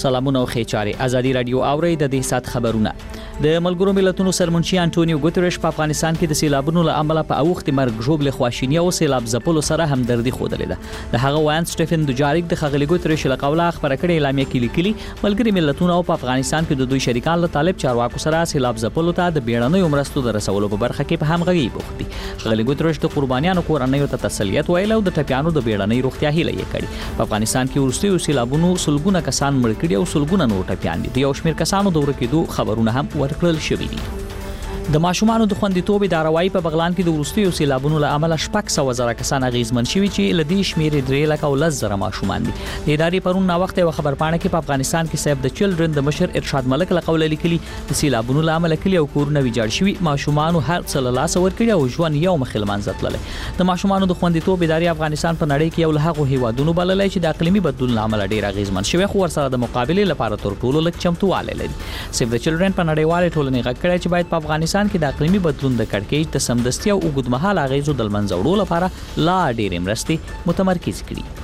سلامونه او خیچاري ازادي رادیو اوري د دې سات خبرونه. د ملګرو ملتونو سرمنشي انټونیو ګوتریش په افغانستان کې د سیلابونو له امله په اوخت مرګ ژوبل خواشینی او سیلاب ځپلو سره همدردي خوده ده. د هغه وان سټيفن دوجاریک د خغلی ګوتریش له قوله خبره کړې اعلامیه کې لیکلي ملګری ملتونو په افغانستان کې د دوی شریکان له طالب چارواکو سره سیلاب ځپلو ته د بیړنیو مرستو د رسولو په برخه کې په همغږي بوخت دي. خغلی ګوتریش د قربانیانو کورنیو ته تسلیت ویل او د ټپیانو د بیړنۍ روغتیا هیله یې کړې. په افغانستان کې ورستیو سیلابونو سلګونه کسان مړ کړي او سلګونه نور ټپیان دي. د یو شمېر کسانو د ورکېدو خبرونه هم ورکړل شوي دي. د ماشومانو د خوندیتوب ادارهوایی په بغلان کې د ورستیو سیلابونو له امله 600,000 کسان اغیزمن شوي چې له دې شمېر 3,10,000 ماشومان دي. د ادارې پرون نا وخت یو خبرپاڼه کې په افغانستان کې سیف د چلډرن د مشر ارشاد ملک له قوله لیکلي د سیلابونو له امله کلی او کورونه ویجاړ شوي، ماشومانو هر څه له لاسه ورکړي او ژوند یو مخ له منځه تللی. د ماشومانو د خوندیتوب ادارې افغانستان په نړۍ کې یو له هغو هیوادونو بللی چې د اقلیمي بدلون له امله ډېر اغیزمن شوی خو ورسره د مقابلې لپاره تر ټولو لږ چمتووالی لري. سیف د چلډرن په نړیوالې ټولنې غږ کړی چې باید په افغانستان کې د اقلیمي بدلون د کړکېچ د سمدستي او اوږدمهاله اغیزو د له منځه وړلو لپاره لا ډېرې مرستې متمرکز کړي.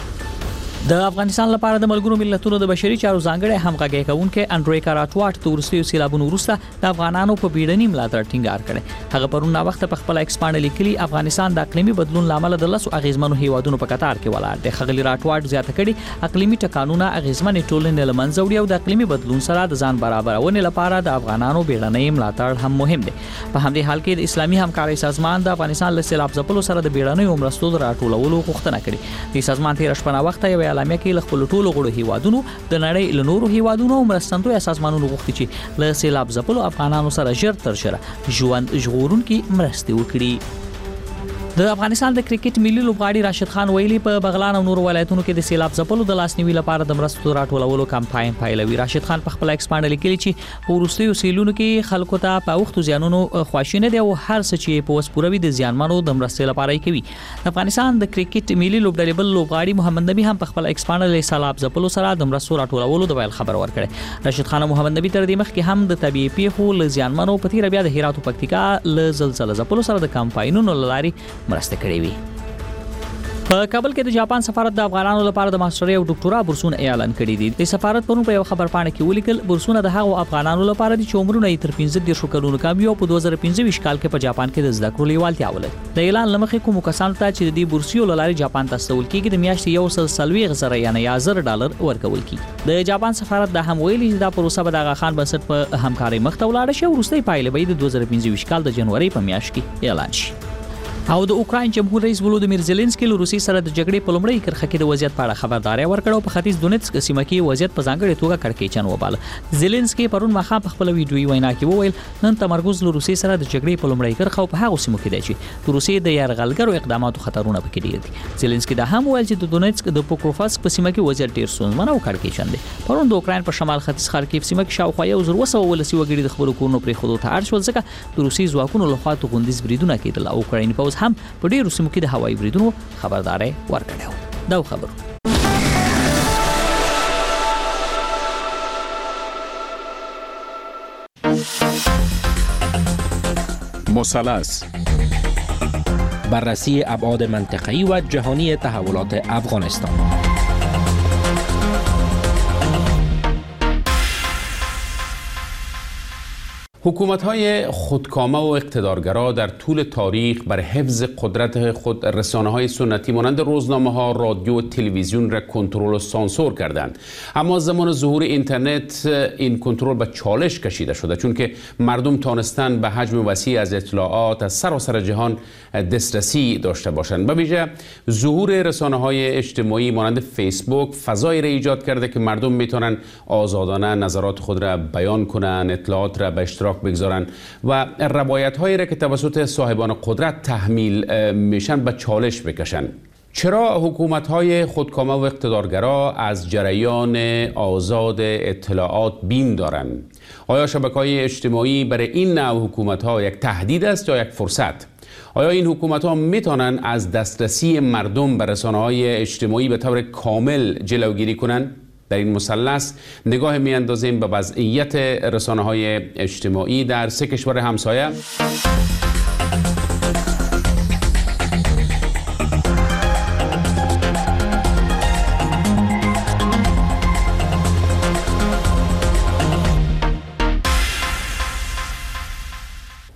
د افغانستان لپاره د ملګرو ملتونو د بشري چارو ځانګړی همغږی کوونکی انډری کاراټواټ د وروستیو سیلابونو وروسته د افغانانو په بیړني ملاتړ ټینګار کړی. هغه پرون نا وخت په خپل ایکس باندې لیکلي افغانستان د اقلیمي بدلون لامل د لسو اغیزمنو هیوادونو په قطار کې ولاړ دی. خغلی راټواټ زیاته کړي اقلیمي ټکانونه اغیزمنې ټولنې له منځه وړي او د اقلیمي بدلون سره د ځان برابرونې لپاره د افغانانو بیړني ملاتړ هم مهم دی. په همدې حال کې د اسلامي همکارۍ سازمان د افغانستان له سیلاب ځپلو سره د بیړنیو مرستو د راټولولو غوښتنه کړې. د سازمان تیر شپه نا وخت یو اعلامیه کې له خپل ټولو غړو هیوادونو د نړۍ له نورو هیوادونو او مرستندوی سازمانونو غوښتي چې له سیلاب ځپلو افغانانو سره ژر تر ژره ژوند ژغورونکي مرستې وکړي. د افغانستان د کرکټ ملي لوبغاړي راشد خان ویلي په بغلان او نورو ولایتونو کې د سیلاب ځپلو د لاسنیوي لپاره د مرستو راټولولو کمپاین پیلوي. راشد خان په خپل ایکس باندې لیکلي چې په وروستیو سیلونو کې خلکو ته په اوختو زیانونو خواشینه دي او هر څه چې په وسپوروي د زیانمنو د مرستې لپاره کوي. د افغانستان د کرکټ ملي لوبډلې بل لوبغاړي محمد نبی هم په خپل ایکس باندې له سیلاب ځپلو سره د مرستو راټولولو د ویل خبر ورکړي. راشد خان او محمد نبی تر دې مخکې هم د طبيعي پیښو له زیانمنو په تیر بیا د هرات او پکتیکا له زلزلې ځپلو سره د کمپاینونو لاري مرسته کړې وي. په کابل کې د جاپان سفارت د افغانانو لپاره د ماسترۍ او ډاکټورا بورسونه اعلان کړي دي. د سفارت پرون په یو خبرپاڼه کې ولیکل بورسونه د هغو افغانانو لپاره دي چې عمرونه یې تر 15 کلونو کم او په 2015 کال کې په جاپان کې د زده کړو لیوالتیا ولري. د اعلان لمخې کوم کسانو ته چې د دې بورسیو لاري جاپان ته استول کېږي د میاشتې 140 یعنی $1000 ورکول کیږي. د جاپان سفارت د هم ویلي چې دا پروسه به د آغا خان بنسټ په همکارۍ مخ ته ولاړه شي او وروستۍ پایلې به د 2015 کال د جنوري په میاشت کې اعلان شي. او د اوکراین جمهور رئیس ولودیمیر زيلنسکي له روسي سره د جګړې په لومړۍ کرخه کې د وضعیت په اړه خبرداري ورکړه او په ختیځ دونیتسک سیمه کې وضعیت په ځانګړې توګه کړکېچن وباله. زيلنسکي پرون مخه په خپل ویډیويي وینا کې وویل نن تمرکز له روسي سره د جګړې په لومړۍ کرخه او په هغه سیمو کې دی چې د روسي د یرغلګرو اقداماتو خطرونه پکې ډیر دي. زيلنسکي دا هم ویل چې د دونیتسک د پوکروفاسک په سیمه کې وضعیت ډیر ستونزمن او کړکېچن دی. پرون د اوکراین په شمال ختیځ خارکیف سیمه کې شاوخوا 1,200 ولسي وګړي د خپل کورونو پرې خودو ته اړ شول ځکه د روسي ځواکونو لخوا توغندیز بریدونه کېدل او اوکرایني پوز هم په ډیرو سیمو کې د هوایي بریدونو خبرداري ورکړه. دا خبر مثلث بررسی ابعاد منطقه‌ای و جهانی تحولات افغانستان. حکومت‌های خودکامه و اقتدارگرا در طول تاریخ بر حفظ قدرت خود رسانه‌های سنتی مانند روزنامه‌ها، رادیو و تلویزیون را کنترل و سانسور کردند. اما زمان ظهور اینترنت این کنترل به چالش کشیده شده چون که مردم تانستند به حجم وسیع از اطلاعات از سراسر جهان دسترسی داشته باشند. به ویژه ظهور رسانه‌های اجتماعی مانند فیسبوک فضایی را ایجاد کرده که مردم میتونن آزادانه نظرات خود را بیان کنند، اطلاعات را به اشتراک بگذارن و روایت‌هایی را که توسط صاحبان قدرت تحمیل میشن به چالش بکشن. چرا حکومت‌های خودکامه و اقتدارگرا از جریان آزاد اطلاعات بیم دارند؟ آیا شبکه‌های اجتماعی برای این نوع حکومت‌ها یک تهدید است یا یک فرصت؟ آیا این حکومت‌ها میتونن از دسترسی مردم به رسانه‌های اجتماعی به طور کامل جلوگیری کنند؟ در این مثلث نگاه میاندازیم به وضعیت رسانه‌های اجتماعی در 3 کشور همسایه.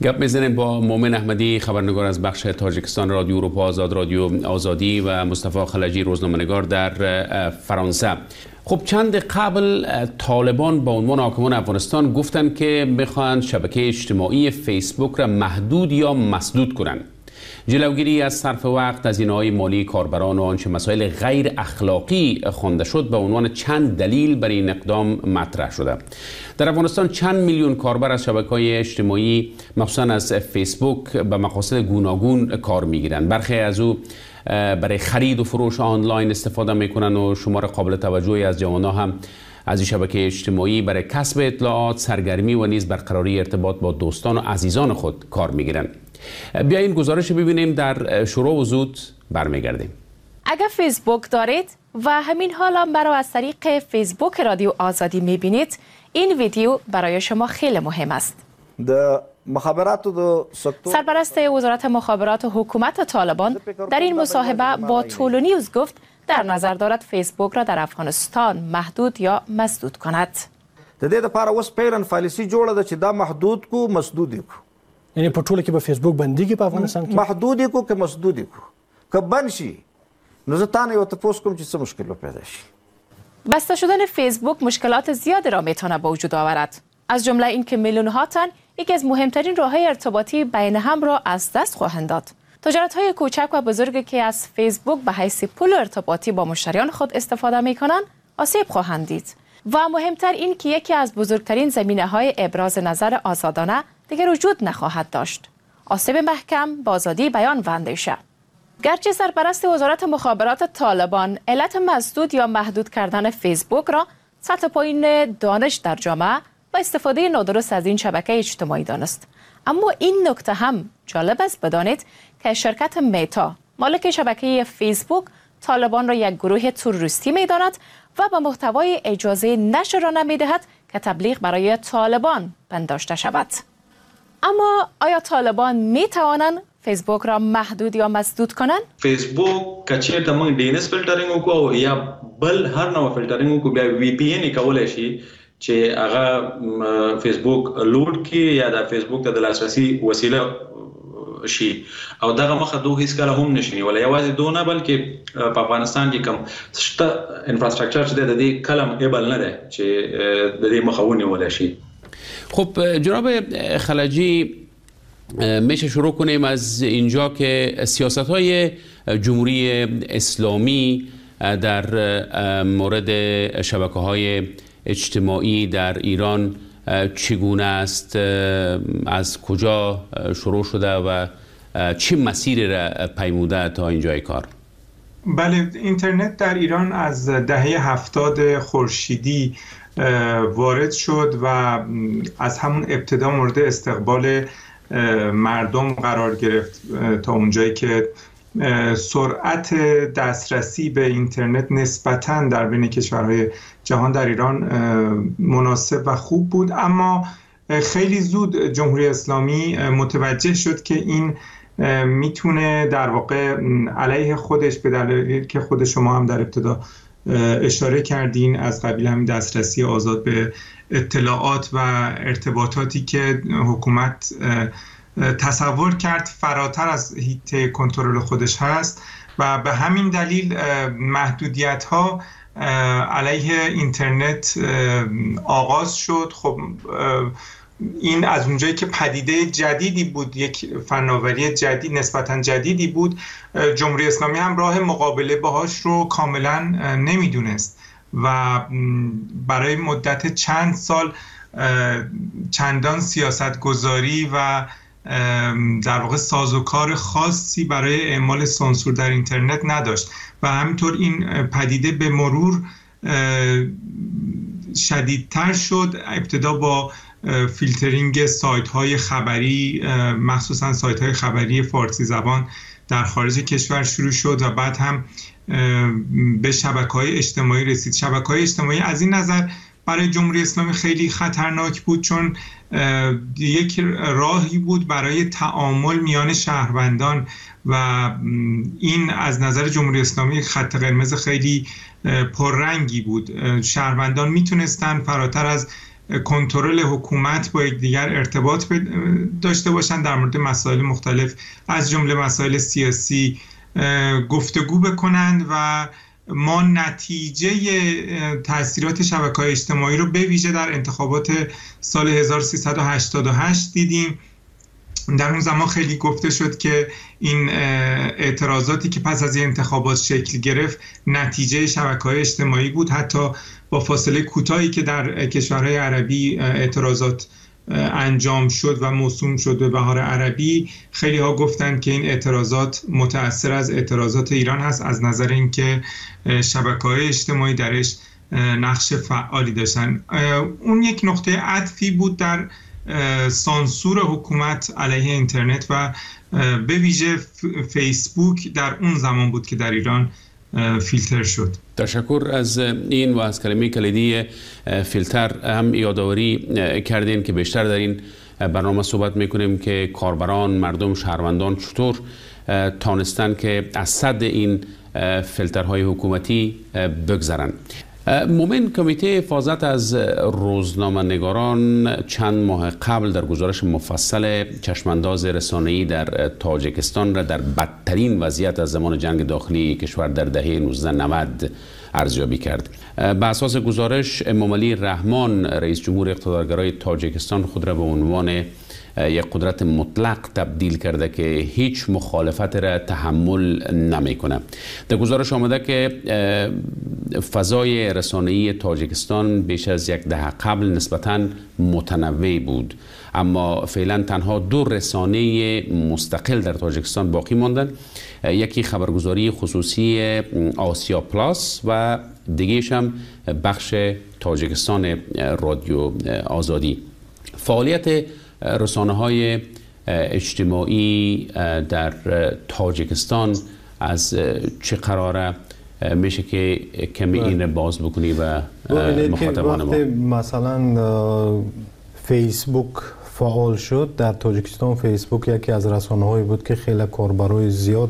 گپ میزنیم با مومن احمدی، خبرنگار از بخش تاجیکستان رادیو اروپا آزاد، رادیو آزادی، و مصطفی خلجی، روزنامه‌نگار در فرانسه. خب چند قبل طالبان به عنوان حاکمان افغانستان گفتن که میخوان شبکه اجتماعی فیسبوک را محدود یا مسدود کنند. جلوگیری از صرف وقت، هزینه‌های مالی کاربران و آنچه مسائل غیر اخلاقی خوانده شد به عنوان چند دلیل برای این اقدام مطرح شده. در افغانستان چند میلیون کاربر از شبکه‌های اجتماعی مخصوصاً از فیسبوک به مقاصد گوناگون کار میگیرند. برخی از او برای خرید و فروش آنلاین استفاده میکنن و شمار قابل توجهی از جوانان هم از این شبکه اجتماعی برای کسب اطلاعات، سرگرمی و نیز برقراری ارتباط با دوستان و عزیزان خود کار میگیرن. بیایید گزارش ببینیم، در شروع و زود برمیگردیم. اگر فیسبوک دارید و همین حال هم برای از طریق فیسبوک رادیو آزادی میبینید، این ویدیو برای شما خیلی مهم است. سرپرست وزارت مخابرات و حکومت طالبان در این مصاحبه با طولو نیوز گفت در نظر دارد فیسبوک را در افغانستان محدود یا مسدود کند. د دې لپاره اوس پیلن پالیسی جوړه ده چې دا محدود کو مسدود کو، یعنی په ټوله کې به فیسبوک بنديږي په افغانستان کې، محدود کو که مسدود کو، که بند شي نو زه تاسو یو تاسو کوم چې څه مشکل پیدا شي. بسته شدن فیسبوک مشکلات زیادی را میتونه به وجود آورد، از جمله اینکه میلیون‌ها تن یکی از مهمترین راه‌های ارتباطی بین هم را از دست خواهند داد. تجارت‌های کوچک و بزرگی که از فیسبوک به حیث پل ارتباطی با مشتریان خود استفاده می‌کنند، آسیب خواهند دید. و مهمتر این که یکی از بزرگترین زمینه‌های ابراز نظر آزادانه دیگر وجود نخواهد داشت. آسیب محکم به آزادی بیان و اندیشه. گرچه سرپرست وزارت مخابرات طالبان علت مسدود یا محدود کردن فیسبوک را سطح پایین دانش در جامعه و استفاده نادرست از این شبکه اجتماعی دانست، اما این نکته هم جالب است بدانید که شرکت میتا، مالک شبکه فیسبوک، طالبان را یک گروه تروریستی می‌داند و به محتوای اجازه نشر را نمی‌دهد که تبلیغ برای طالبان پنداشته شود. اما آیا طالبان می‌توانند فیسبوک را محدود یا مسدود کنند؟ فیسبوک کچیر د موږ ډي ان اس فلټرینګ وکړو یا بل هر نوع فلټرینګ وکړو، بیا وی پی ان کولای شي چې هغه فیسبوک لوډ کی یا د فیسبوک ته د لاسرسي وسیله شي، او دغه مخه دوه هیڅ کله هم نشي ولا یوازې دونه بلکې په افغانستان کې کوم شته انفراستراکچر چې د دې کلم ایبل نه ده چې د دې مخاوني ولا شي. خب جناب خلجی، میشه شروع کنیم از اینجا که سیاست‌های جمهوری اسلامی در مورد شبکه‌های اجتماعی در ایران چگونه است، از کجا شروع شده و چه مسیری را پیموده تا اینجای کار؟ بله، اینترنت در ایران از دهه 70 خورشیدی وارد شد و از همون ابتدا مورد استقبال مردم قرار گرفت تا اونجایی که سرعت دسترسی به اینترنت نسبتاً در بین کشورهای جهان در ایران مناسب و خوب بود، اما خیلی زود جمهوری اسلامی متوجه شد که این میتونه در واقع علیه خودش، به دلیلی که خود شما هم در ابتدا اشاره کردین، از قبیل همین دسترسی آزاد به اطلاعات و ارتباطاتی که حکومت تصور کرد فراتر از حیطه کنترل خودش هست و به همین دلیل محدودیت‌ها علیه اینترنت آغاز شد. خب این از اونجایی که پدیده جدیدی بود، یک فناوری جدید، نسبتاً جدیدی بود، جمهوری اسلامی هم راه مقابله باهاش رو کاملاً نمیدونست و برای مدت چند سال چندان سیاستگذاری و در واقع سازوکار خاصی برای اعمال سانسور در اینترنت نداشت و همینطور این پدیده به مرور شدیدتر شد. ابتدا با فیلترینگ سایت‌های خبری، مخصوصاً سایت‌های خبری فارسی زبان در خارج کشور شروع شد و بعد هم به شبکه‌های اجتماعی رسید. شبکه‌های اجتماعی از این نظر برای جمهوری اسلامی خیلی خطرناک بود چون یک راهی بود برای تعامل میان شهروندان و این از نظر جمهوری اسلامی خط قرمز خیلی پررنگی بود. شهروندان میتونستن فراتر از کنترل حکومت با یکدیگر ارتباط داشته باشن، در مورد مسائل مختلف از جمله مسائل سیاسی گفتگو بکنند و ما نتیجه تاثیرات شبکه‌های اجتماعی رو به ویژه در انتخابات سال 1388 دیدیم. در اون زمان خیلی گفته شد که این اعتراضاتی که پس از این انتخابات شکل گرفت نتیجه شبکه‌های اجتماعی بود. حتی با فاصله کوتاهی که در کشورهای عربی اعتراضات انجام شد و موسوم شد به بهار عربی، خیلی ها گفتند که این اعتراضات متأثر از اعتراضات ایران هست، از نظر اینکه شبکه‌های اجتماعی درش نقش فعالی داشتن. اون یک نقطه عطفی بود در سانسور حکومت علیه اینترنت و به ویژه فیسبوک در اون زمان بود که در ایران فیلتر شد. تشکر از این و از کلمه کلیدی فیلتر هم یادآوری کردین که بیشتر در این برنامه صحبت میکنیم که کاربران، مردم، شهروندان چطور تانستن که از صد این فیلترهای حکومتی بگذرن. مومن، کمیته حفاظت از روزنامه‌نگاران چند ماه قبل در گزارش مفصل چشمانداز رسانه‌ای در تاجیکستان را در بدترین وضعیت از زمان جنگ داخلی کشور در دهه 1990 ارزیابی کرد. به اساس گزارش، امامعلی رحمان، رئیس جمهور اقتدارگرای تاجیکستان، خود را به عنوان یک قدرت مطلق تبدیل کرده که هیچ مخالفت را تحمل نمیکنه. در گزارش آمده که فضای رسانه‌ای تاجیکستان بیش از یک دهه قبل نسبتاً متنوع بود، اما فعلا تنها 2 رسانه مستقل در تاجیکستان باقی ماندن. یکی خبرگزاری خصوصی آسیا پلاس و دیگه‌اش هم بخش تاجیکستان رادیو آزادی. فعالیت رسانه‌های اجتماعی در تاجیکستان از چه قراره؟ میشه که کمی این رو باز بکنی و مخاطبان ما. مثلا فیسبوک فعال شد در تاجیکستان. فیسبوک یکی از رسانه‌هایی بود که خیلی کاربرای زیاد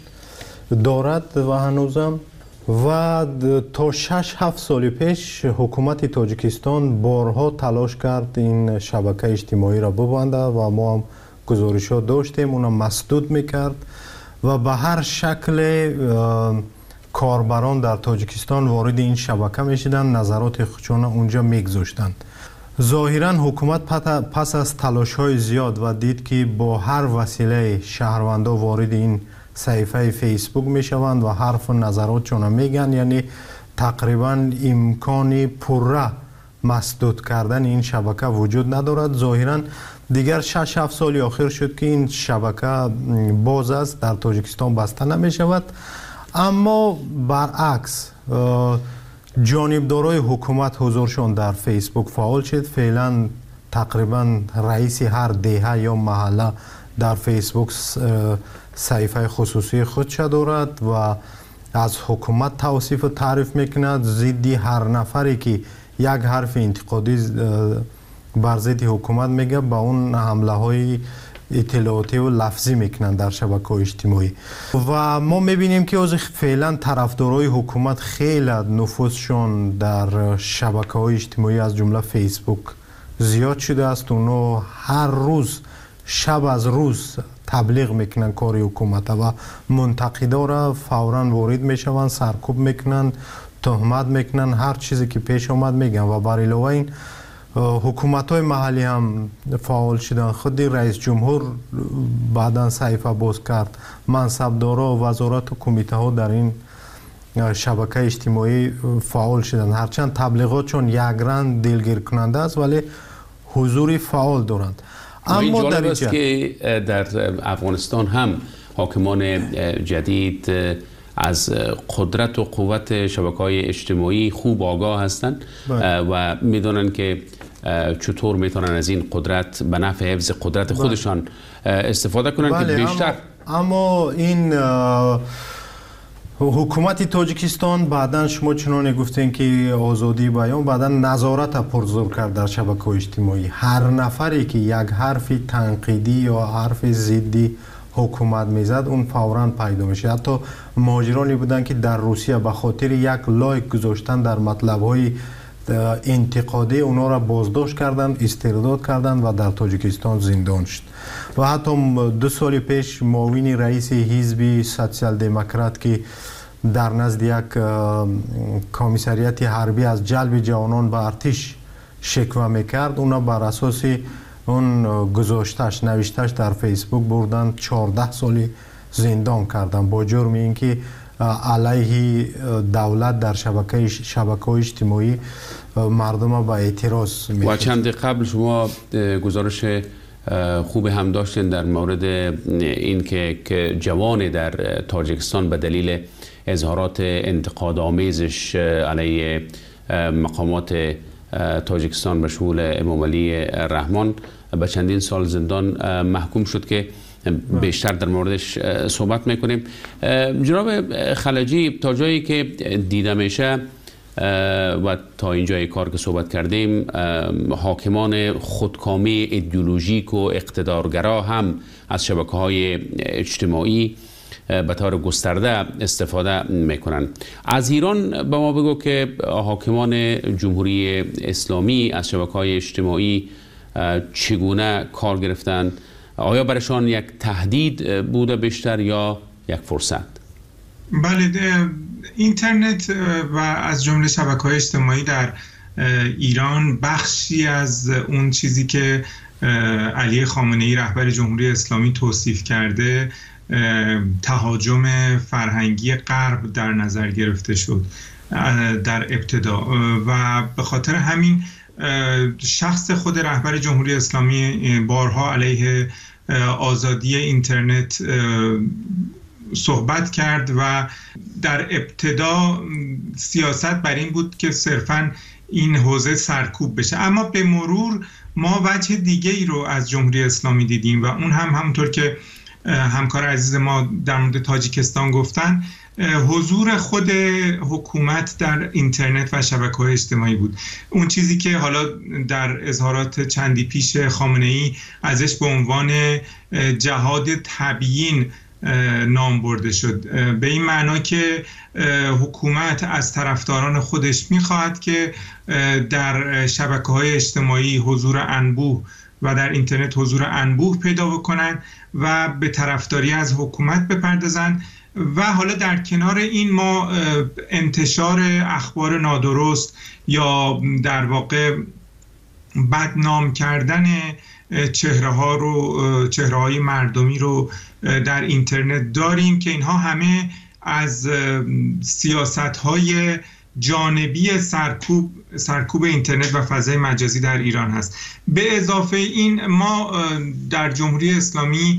دارد و هنوزم، و تا 6-7 سال پیش حکومت تاجیکستان بارها تلاش کرد این شبکه اجتماعی را ببنده و ما هم گزارشات داشتیم، اونم مسدود میکرد و به هر شکل کاربران در تاجیکستان وارد این شبکه میشدن، نظرات خودشون اونجا میگذاشتند. ظاهرا حکومت پس از تلاش های زیاد و دید که با هر وسیله شهروندا وارد این صفحه فیسبوک میشوند و حرف و نظراتشون میگن، یعنی تقریبا امکانی پره مسدود کردن این شبکه وجود ندارد. ظاهرا دیگر 6-7 سال آخر شد که این شبکه باز است، در تاجیکستان بسته نمیشود. اما برعکس جانبدارای حکومت حضورشون در فیسبوک فعال شد. فعلا تقریبا رئیس هر دهه یا محله در فیسبوک صفحه خصوصی خودش دارد و از حکومت توصیف و تعریف میکند. ضدی هر نفری که یک حرف انتقادی بر ضد حکومت میگه با اون حمله های اطلاعاتی و لفظی میکنن در شبکه‌های اجتماعی و ما میبینیم که از فعلا طرفدارای حکومت خیلی نفوذشون در شبکه‌های اجتماعی از جمله فیسبوک زیاد شده است. اونا هر روز شب از روز تبلیغ میکنن کاری حکومت و منتقدا را فوراً وارد میشوند، سرکوب میکنن، تهمت میکنن، هر چیزی که پیش اومد میگن و بر علاوه این حکومت‌های محلی هم فعال شدن. خود رئیس جمهور بعداً صحیفه باز کرد، منصبدارا و وزارت و کمیته ها در این شبکه اجتماعی فعال شدن. هرچند تبلیغاتشون یک رنگ دلگیر کننده است ولی حضور فعال دارند. اما جالب است که در افغانستان هم حاکمان جدید از قدرت و قوت شبکه‌های اجتماعی خوب آگاه هستند و میدونن که چطور میتونن از این قدرت به نفع حفظ قدرت خودشان استفاده کنن که بیشتر. اما این حکومت تاجیکستان بعداً شما چنانه گفتین که آزادی بیان، بعداً نظارت پرزور کرد در شبکه‌های اجتماعی. هر نفری که یک حرف تنقیدی یا حرف ضدی حکومت میزد اون فوراً پیدا میشه. حتی مهاجرانی بودن که در روسیه به خاطر یک لایک گذاشتن در مطلب‌های انتقادی اونا را بازداشت کردن، استرداد کردن و در تاجیکستان زندان شد. و حتی 2 سال پیش معاون رئیس حزب سوسیال دموکرات که در نزد یک کمیسریت حربی از جلب جوانان به ارتش شکوه میکرد، اونا بر اساس اون گذاشتش نوشتش در فیسبوک بردن 14 سالی زندان کردن با جرم اینکه علیه دولت در شبکه‌های اجتماعی مردم با اعتراض می‌کرد. و چند قبل شما گزارش خوب هم داشتین در مورد این که جوان در تاجیکستان به دلیل اظهارات انتقاد آمیزش علیه مقامات تاجیکستان به شمول امام علی رحمان به چندین سال زندان محکوم شد که بیشتر در موردش صحبت میکنیم. جناب خلجی، تا جایی که دیده میشه و تا اینجای کار که صحبت کردیم، حاکمان خودکامه ایدئولوژیک و اقتدارگرا هم از شبکه‌های اجتماعی به طور گسترده استفاده میکنن. از ایران به ما بگو که حاکمان جمهوری اسلامی از شبکه‌های اجتماعی چگونه کار گرفتن؟ آیا برشان یک تهدید بوده بیشتر یا یک فرصت؟ بله، اینترنت و از جمله شبکه‌های اجتماعی در ایران بخشی از اون چیزی که علی خامنه‌ای رهبر جمهوری اسلامی توصیف کرده تهاجم فرهنگی غرب در نظر گرفته شد در ابتدا و به خاطر همین شخص خود رهبر جمهوری اسلامی بارها علیه آزادی اینترنت صحبت کرد و در ابتدا سیاست بر این بود که صرفاً این حوزه سرکوب بشه، اما به مرور ما وجه دیگه ای رو از جمهوری اسلامی دیدیم و اون هم همونطور که همکار عزیز ما در مورد تاجیکستان گفتن، حضور خود حکومت در اینترنت و شبکه‌های اجتماعی بود. اون چیزی که حالا در اظهارات چندی پیش خامنه‌ای ازش به عنوان جهاد تبیین نام برده شد، به این معنا که حکومت از طرفداران خودش می‌خواهد که در شبکه‌های اجتماعی حضور انبوه و در اینترنت حضور انبوه پیدا بکنن و به طرفداری از حکومت بپردازن و حالا در کنار این ما انتشار اخبار نادرست یا در واقع بدنام کردن چهره‌های مردمی رو در اینترنت داریم که اینها همه از سیاست‌های جانبی سرکوب اینترنت و فضای مجازی در ایران هست. به اضافه این ما در جمهوری اسلامی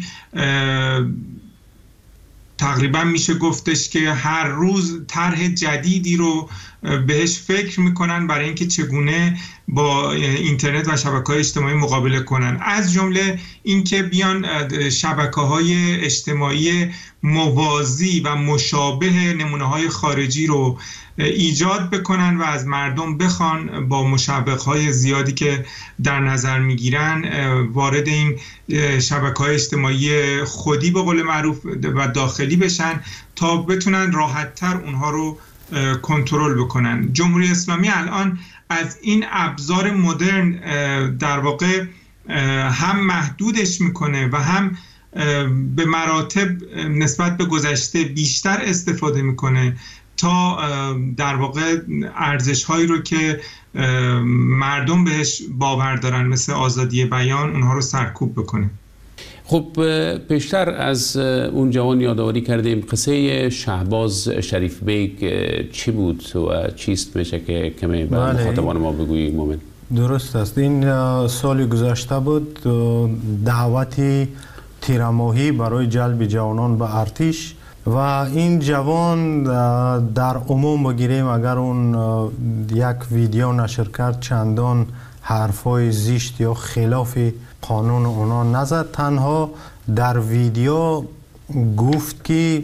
تقریبا میشه گفتش که هر روز طرح جدیدی رو بهش فکر میکنن برای اینکه چگونه با اینترنت و شبکه‌های اجتماعی مقابله کنن، از جمله اینکه بیان شبکه‌های اجتماعی موازی و مشابه نمونه‌های خارجی رو ایجاد بکنن و از مردم بخوان با مشابه‌های زیادی که در نظر میگیرن وارد این شبکه‌های اجتماعی خودی به قول معروف و داخلی بشن تا بتونن راحت‌تر اونها رو کنترل بکنن. جمهوری اسلامی الان از این ابزار مدرن در واقع هم محدودش میکنه و هم به مراتب نسبت به گذشته بیشتر استفاده میکنه تا در واقع ارزش‌هایی رو که مردم بهش باور دارن مثل آزادی بیان اونها رو سرکوب بکنه. خب پیشتر از اون جوان یادآوری کردیم، قصه شهباز شریف بیگ چی بود و چیست؟ میشه که کمی به مخاطبان ما بگویی مومن؟ درست است. این سال گذشته بود دعوتی تیرماهی برای جلب جوانان به ارتش و این جوان در عموم بگیریم اگر اون یک ویدیو نشر کرد چندان حرفای زشت یا خلاف قانون اونا نزد، تنها در ویدیو گفت که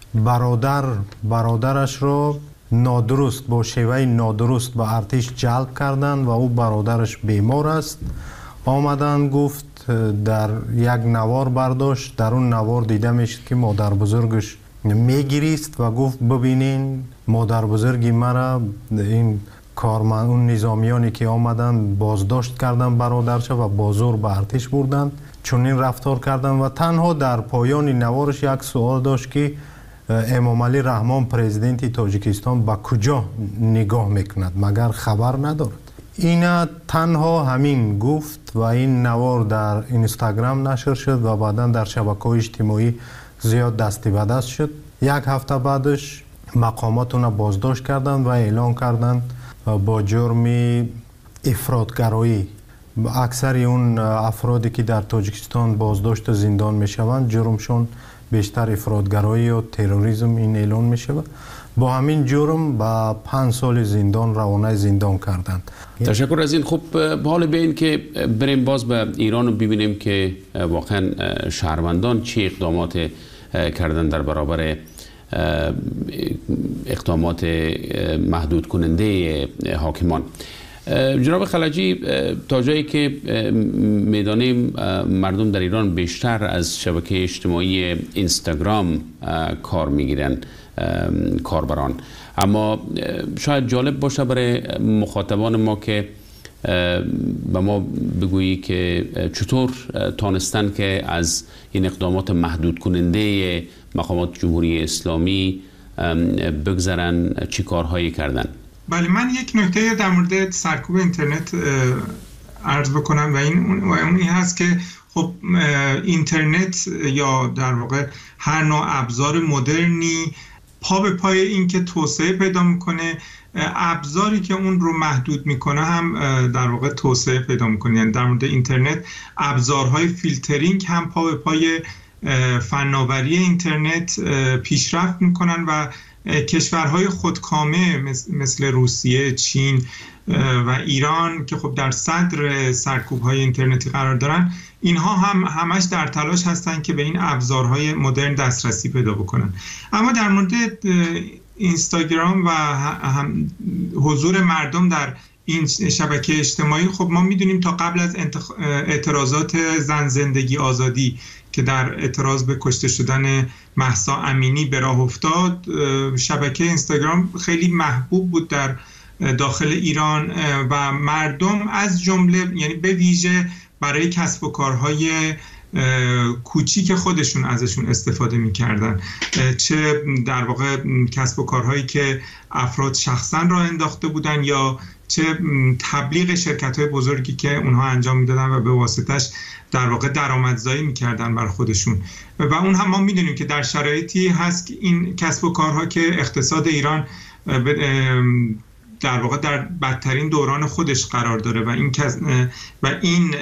برادرش رو نادرست با شیوه نادرست به ارتش جلب کردن و او برادرش بیمار است. آمدن گفت در یک نوار برداشت، در اون نوار دیده میشد که مادر بزرگش میگریست و گفت ببینین مادر بزرگی مرا این کارمند اون نظامیانی که آمدن بازداشت کردن برادرش و با زور به ارتش بردن، چون این رفتار کردن. و تنها در پایان نوارش یک سوال داشت که امام علی رحمان پرزیدنت تاجیکستان به کجا نگاه میکند مگر خبر ندارد؟ این تنها همین گفت و این نوار در اینستاگرام نشر شد و بعدا در شبکه‌های اجتماعی زیاد دستی به دست شد. یک هفته بعدش مقامات اون بازداشت کردند و اعلان کردند با جرم افراطگرایی. اکثر اون افرادی که در تاجیکستان بازداشت و زندان میشوند جرمشون بیشتر افراطگرایی و تروریسم این اعلان میشود. با همین جرم با 5 سال زندان روانه زندان کردند. تشکر از این. خب حالا به این که بریم باز به ایران و ببینیم که واقعا شهروندان چه اقدامات کردن در برابر اقدامات محدود کننده حاکمان. جناب خلجی، تا جایی که میدانیم مردم در ایران بیشتر از شبکه اجتماعی اینستاگرام کار میگیرن، کاربران، اما شاید جالب باشه برای مخاطبان ما که به ما بگویی که چطور تانستن که از این اقدامات محدود کننده مقامات جمهوری اسلامی بگذرن، چی کارهایی کردن؟ بله، من یک نکته در مورد سرکوب اینترنت عرض بکنم و اون این هست که خب اینترنت یا در واقع هر نوع ابزار مدرنی پا به پای این که توسعه پیدا میکنه، ابزاری که اون رو محدود میکنه هم در واقع توسعه پیدا میکنه. یعنی در مورد اینترنت ابزارهای فیلترینگ هم پا به پای فناوری اینترنت پیشرفت میکنن و کشورهای خودکامه مثل روسیه، چین و ایران که خب در صدر سرکوب‌های اینترنتی قرار دارن، اینها هم همش در تلاش هستن که به این ابزارهای مدرن دسترسی پیدا بکنن. اما در مورد اینستاگرام و حضور مردم در این شبکه اجتماعی، خب ما میدونیم تا قبل از اعتراضات زن زندگی آزادی که در اعتراض به کشته شدن مهسا امینی به راه افتاد، شبکه اینستاگرام خیلی محبوب بود در داخل ایران و مردم از جمله، یعنی به ویژه برای کسب و کارهای کوچیک خودشون ازشون استفاده می‌کردن، چه در واقع کسب و کارهایی که افراد شخصا راه انداخته بودن یا چه تبلیغ شرکت‌های بزرگی که اونها انجام میدادن و به واسطش در واقع درآمدزایی میکردن بر خودشون. و اون هم ما میدونیم که در شرایطی هست که این کسب و کارها که اقتصاد ایران در واقع در بدترین دوران خودش قرار داره و این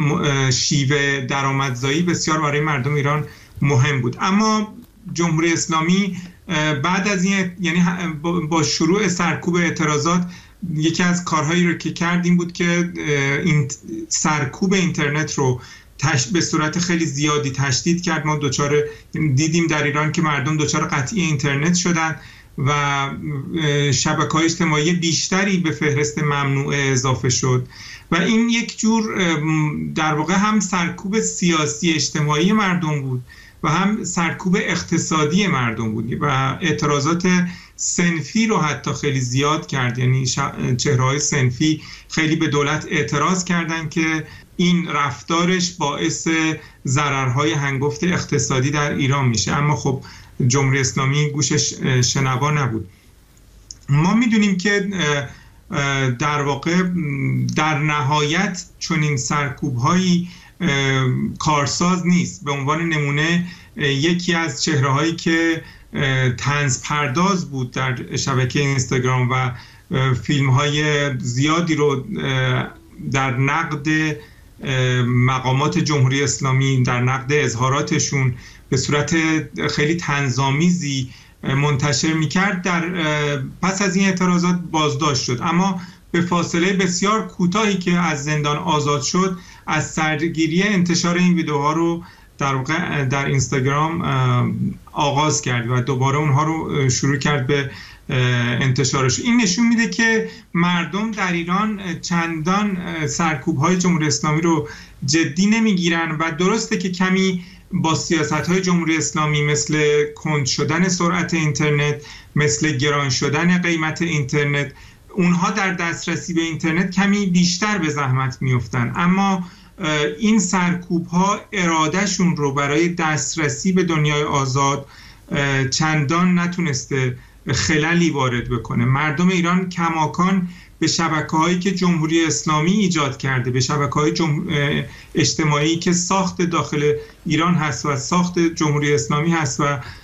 شیوه درآمدزایی بسیار برای مردم ایران مهم بود. اما جمهوری اسلامی بعد از این، یعنی با شروع سرکوب اعتراضات، یکی از کارهایی رو که کرد این بود که این سرکوب اینترنت رو به صورت خیلی زیادی تشدید کرد. ما دیدیم در ایران که مردم دچار قطعی اینترنت شدن و شبکه‌های اجتماعی بیشتری به فهرست ممنوعه اضافه شد و این یک جور در واقع هم سرکوب سیاسی اجتماعی مردم بود و هم سرکوب اقتصادی مردم بود و اعتراضات صنفی رو حتی خیلی زیاد کرد. یعنی چهره‌های صنفی خیلی به دولت اعتراض کردن که این رفتارش باعث ضررهای هنگفت اقتصادی در ایران میشه، اما خب جمهوری اسلامی گوشش شنوا نبود. ما میدونیم که در واقع در نهایت چنین سرکوب‌هایی کارساز نیست. به عنوان نمونه یکی از چهره‌هایی که طنز پرداز بود در شبکه اینستاگرام و فیلم‌های زیادی رو در نقد مقامات جمهوری اسلامی، در نقد اظهاراتشون به صورت خیلی طنزآمیزی منتشر می‌کرد، در پس از این اعتراضات بازداشت شد، اما به فاصله بسیار کوتاهی که از زندان آزاد شد از سرگیری انتشار این ویدیوها رو در واقع در اینستاگرام آغاز کرد و دوباره اونها رو شروع کرد به انتشارش. این نشون میده که مردم در ایران چندان سرکوب‌های جمهوری اسلامی رو جدی نمیگیرن و درسته که کمی با سیاست‌های جمهوری اسلامی مثل کند شدن سرعت اینترنت، مثل گران شدن قیمت اینترنت اونها در دسترسی به اینترنت کمی بیشتر به زحمت میفتن، اما این سرکوب ها ارادهشون رو برای دسترسی به دنیای آزاد چندان نتونسته خللی وارد بکنه. مردم ایران کماکان به شبکه‌هایی که جمهوری اسلامی ایجاد کرده، به شبکه‌های اجتماعی که ساخت داخل ایران هست و ساخت جمهوری اسلامی هست و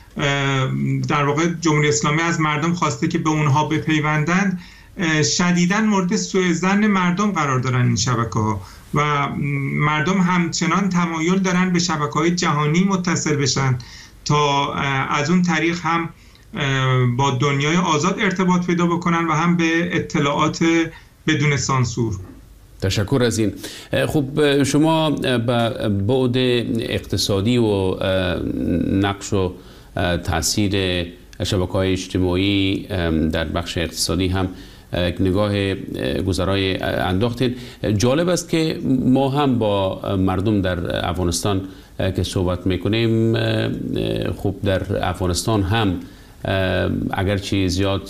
در واقع جمهوری اسلامی از مردم خواسته که به اونها بپیوندند، شدیداً مورد سوء ظن مردم قرار دارن این شبکه‌ها و مردم همچنان تمایل دارن به شبکه‌های جهانی متصل بشن تا از اون طریق هم با دنیای آزاد ارتباط پیدا بکنن و هم به اطلاعات بدون سانسور. تشکر از این. خب شما به بعد اقتصادی و نقش و تاثیر شبکه‌های اجتماعی در بخش اقتصادی هم نگاه گذرای انداختین. جالب است که ما هم با مردم در افغانستان که صحبت میکنیم، خب در افغانستان هم اگرچه زیاد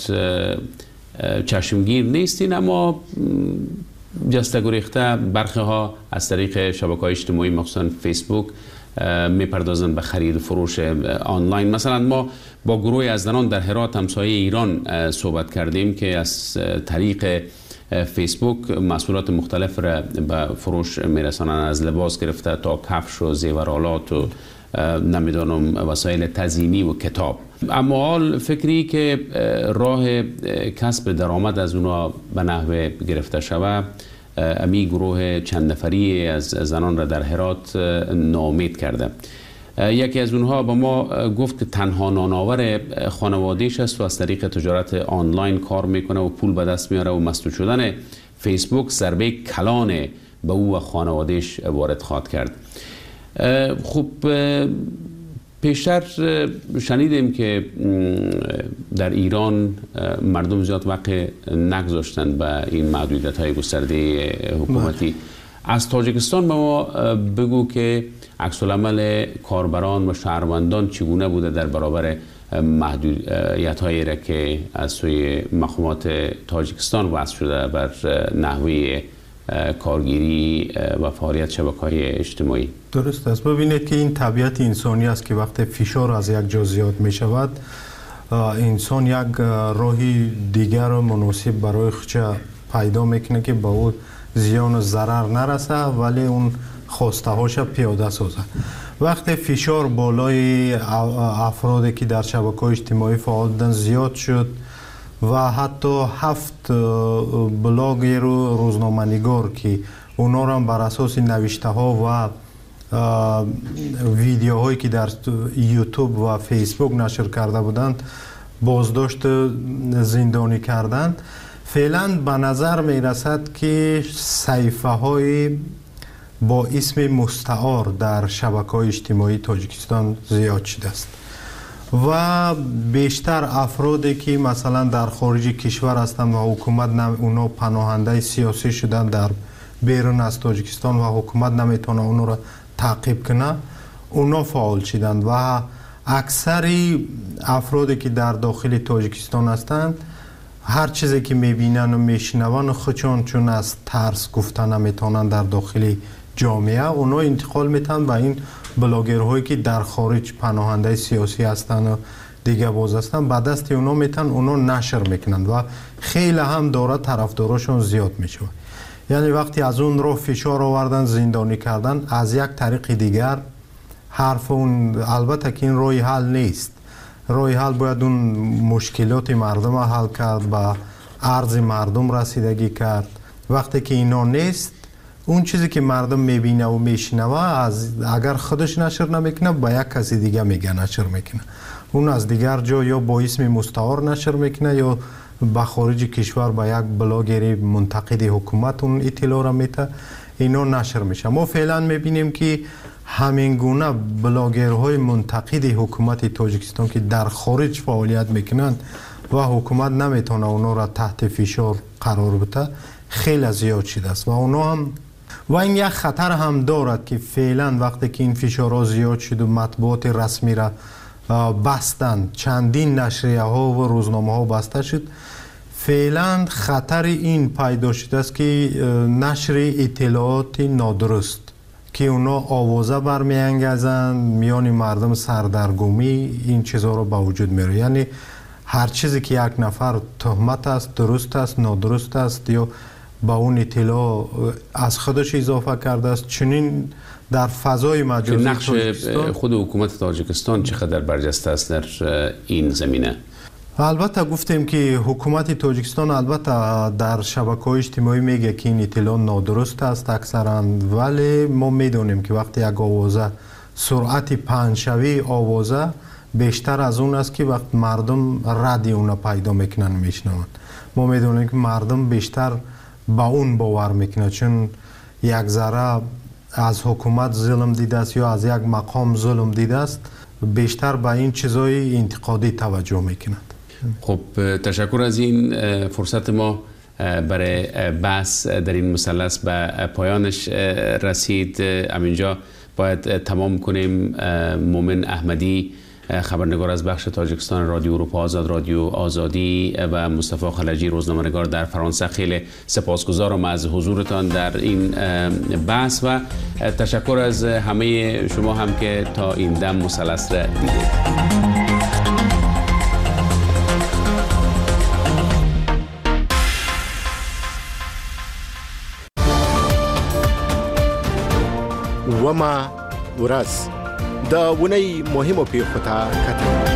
چشمگیر نیستین، اما جسته گریخته برخی ها از طریق شبکه‌های اجتماعی مخصوصا فیسبوک میپردازند به خرید و فروش آنلاین. مثلا ما با گروهی از زنان در هرات همسایه ایران صحبت کردیم که از طریق فیسبوک محصولات مختلف را به فروش میرسانند، از لباس گرفته تا کفش و زیورآلات و نمیدانم وسایل تزیینی و کتاب. اما حال فکری که راه کسب درآمد از اونا به نحوه گرفته شود، امی گروه چند نفری از زنان را در هرات ناامید کرده. یکی از اونها با ما گفت که تنها نانآور خانواده‌اش است و از طریق تجارت آنلاین کار میکنه و پول به دست میاره و مسدود شدن فیسبوک ضربه کلان به او و خانواده‌اش وارد خواهد کرد. خب پیشتر شنیدیم که در ایران مردم زیاد وقت نگذاشتن به این محدودیت‌های گسترده حکومتی. از تاجیکستان به ما بگو که عکس العمل کاربران و شهروندان چگونه بوده در برابر محدودیت‌هایی را که از سوی مقامات تاجیکستان وضع شده بر نحوه کارگیری و فعالیت شبکه‌های اجتماعی. درست است. ببینید که این طبیعت انسانی است که وقتی فشار از یک جا زیاد می شود، انسان یک راهی دیگر و مناسب برای خودش پیدا میکنه که با او زیان و ضرر نرسه ولی اون خواسته هاش پیاده سازه. وقتی فشار بالای افرادی که در شبکه‌های اجتماعی فعال بودن زیاد شد و حتی 7 بلاگر و روزنامه‌نگار که اونا را بر اساس نوشته ها و ویدیوهایی که در یوتیوب و فیسبوک نشر کرده بودند بازداشت زندانی کردند. فعلا به نظر می رسد که صحیفه های با اسم مستعار در شبکه‌های اجتماعی تاجیکستان زیاد شده است و بیشتر افرادی که مثلا در خارج کشور هستند و حکومت اونا پناهنده سیاسی شدن در بیرون از تاجیکستان و حکومت نمیتونه اونا را تعقیب کنه، اونا فعال شدند و اکثری افرادی که در داخل تاجیکستان هستند هر چیزی که میبینن و میشنون خودشون چون از ترس گفتن نمیتونن در داخل جامعه، اونا انتقال میتن به این بلاگرهایی که در خارج پناهنده سیاسی هستن و دیگه باز هستن، به دست اونا میتن اونا نشر میکنن و خیلی هم داره طرفداراشون زیاد میشه. یعنی وقتی از اون رو فشار آوردن زندانی کردن، از یک طریق دیگر حرف اون، البته که این روی حل نیست، روی حل باید اون مشکلات مردم حل کرد، به عرض مردم رسیدگی کرد. وقتی که اینا نیست، اون چیزی که مردم میبینه و میشنوه اگر خودش نشر نمیکنه با یک کسی دیگه میگه نشر میکنه، اون از دیگر جا یا با اسم مستعار نشر میکنه یا به خارج کشور با یک بلاگری منتقد حکومت اون اطلاع را میده، اینا نشر میشه. ما فعلا میبینیم که همین گونه بلاگرهای منتقد حکومت تاجیکستان که در خارج فعالیت میکنند و حکومت نمیتونه اونا را تحت فشار قرار بده خیلی زیاد شده است و اونا هم و این یک خطر هم دارد که فعلا وقتی که این فشارها زیاد شد و مطبوعات رسمی را بستند، چندین نشریه ها و روزنامه ها بسته شد، فعلا خطر این پیدا شده است که نشر اطلاعات نادرست که اونا آوازه برمیانگیزند میان مردم سردرگمی این چیزها رو به وجود میاره. یعنی هر چیزی که یک نفر تهمت است، درست است، نادرست است یا با اون اطلاع از خودش اضافه کرده است، چنین در فضای مجازی نقش خود حکومت تاجیکستان چقدر برجسته است در این زمینه؟ البته گفتیم که حکومت تاجیکستان البته در شبکه‌های اجتماعی میگه که این اطلاع نادرست است اکثرا، ولی ما میدونیم که وقتی یک آوازه سرعت پنجشوی آوازه بیشتر از اون است که وقت مردم رد اون پیدا میکنن میشنوند. ما میدونیم که مردم بیشتر با اون باور میکنه، چون یک ذره از حکومت ظلم دیده است یا از یک مقام ظلم دیده است، بیشتر به این چیزای انتقادی توجه میکند. خب تشکر از این فرصت ما برای بحث در این مثلث به پایانش رسید. همینجا باید تمام کنیم. مومن احمدی خبرنگار از بخش تاجیکستان رادیو اروپا آزاد، رادیو آزادی و مصطفی خلجی روزنامه‌نگار در فرانسه، خیلی سپاسگزارم از حضورتان در این بحث و تشکر از همه شما هم که تا این دم مثلث را دیدید. وما ورځ د ونی مهمو پیښو ته کتل.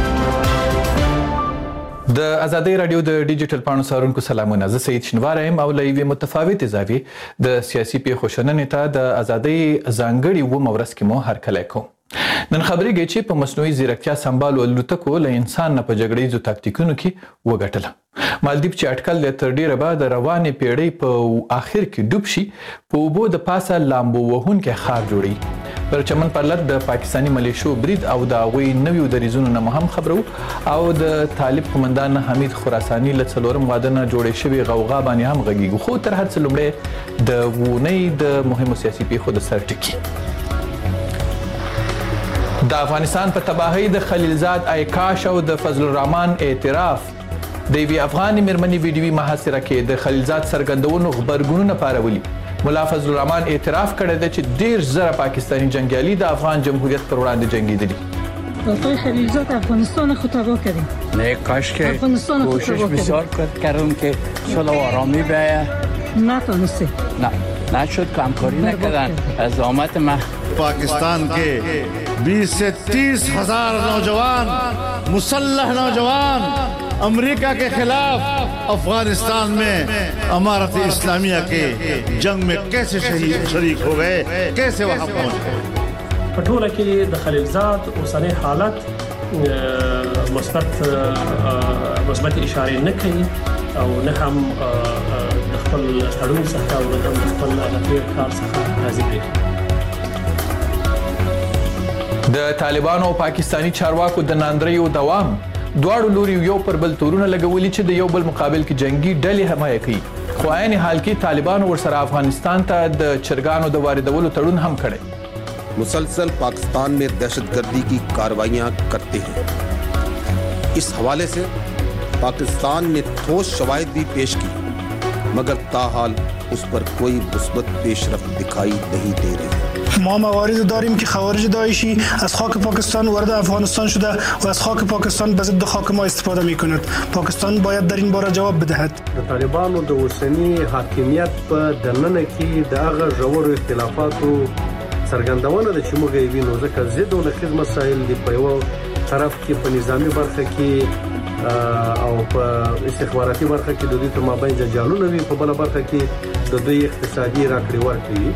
د ازادي رادیو د ډیجیټل پاڼو څارونکو سلامونه. زه سید شنواره یم او له یوې متفاوتې زاویې د سیاسي پیښو شننې ته د ازادۍ ځانګړي اوومه ورځ کې مو هرکلی کوم. نن خبرېږي چې په مصنوعي ځیرکتیا سمبالو الوتکو له انسان نه په جګړیزو تاکتیکونو کې وګټله. مالدیپ چې اټکل دی تر ډیره به د روانې پیړۍ په آخر کې ډوب شي، په اوبو د پاسه لامبو وهونکی ښار جوړوي. پر چمن پرلط د پاکستاني ملیشو برید او د هغوی نویو دریځونو نه مو هم خبرو او د طالب قمندان حمید خراساني له څلورم واده نه جوړې شوې غوغا باندې هم غږیږو. خو تر هر څه لومړی د اونۍ د مهمو سیاسي پیښو د سر ټکي. د افغانستان په تباهۍ د خلیلزاد ایکاش او د فضل الرحمن اعتراف د یوې افغانې مېرمنې ویډیوي محاصره کې د خلیلزاد څرګندونو غبرګونونه پارولي. ملا فضل الرحمن اعتراف کړی دی چې ډېر زره پاکستانی جنګیالي د افغان جمهوریت پر وړاندې جنګېدلي. آقای خلیلزاد افغانستان خود تباه کردیم. نه کاش که کوشش بسیار کردم که صلح و آرامی بیاید. نتونسته. نه شد که همکاری نکردن. از آمد ما पाकिस्तान के 20 से 30 हजार नौजवान मुसल्लह नौजवान अमेरिका के खिलाफ अफगानिस्तान में अमारत इस्लामिया के जंग में कैसे शरीक हो गए, कैसे वहां पहुंच गए. पटोला की د خلیلزاد اوسنۍ حالت مثبت اشاره نه کوي او نه هم د خپل تړون څخه او د خپل هدفي کار څخه راضي دي. د طالبانو او پاکستانی چارواکو د ناندریو دوام دواړو لوري یو پر بل تورونه لګولي چې د یو بل مقابل کې جنگي ډلې حمایه کوي. خو عین حال کې طالبانو ورسره افغانستان ته د چرګانو د واردولو تړون هم کړی. मुसलसल पाकिस्तान में दहशतगर्दी की कार्रवाइयां करते हैं. इस हवाले से पाकिस्तान ने ठोस शवाहिद भी पेश की, मगर ताहाल उस पर कोई मुस्बत पेशरफ्त दिखाई नहीं दे रही. ما موارد داریم که خوارج داعشی از خاک پاکستان وارد افغانستان شده و از خاک پاکستان به ضد خاک ما استفاده می کند. پاکستان باید در این باره جواب بدهد. طالبانو د اوسنی حاکمیت په دننه کې د هغه ژورو اختلافاتو څرګندونه ده چې موږ یې وینو، ځکه ضد او نقیض مسایل دي. په یو طرف کې په نظامی برخه کې او په استخباراتي برخه کې د دوی تر مابین جنجالونه وي، په بله برخه کې د دوی اقتصادي راکړې ورکړې وي.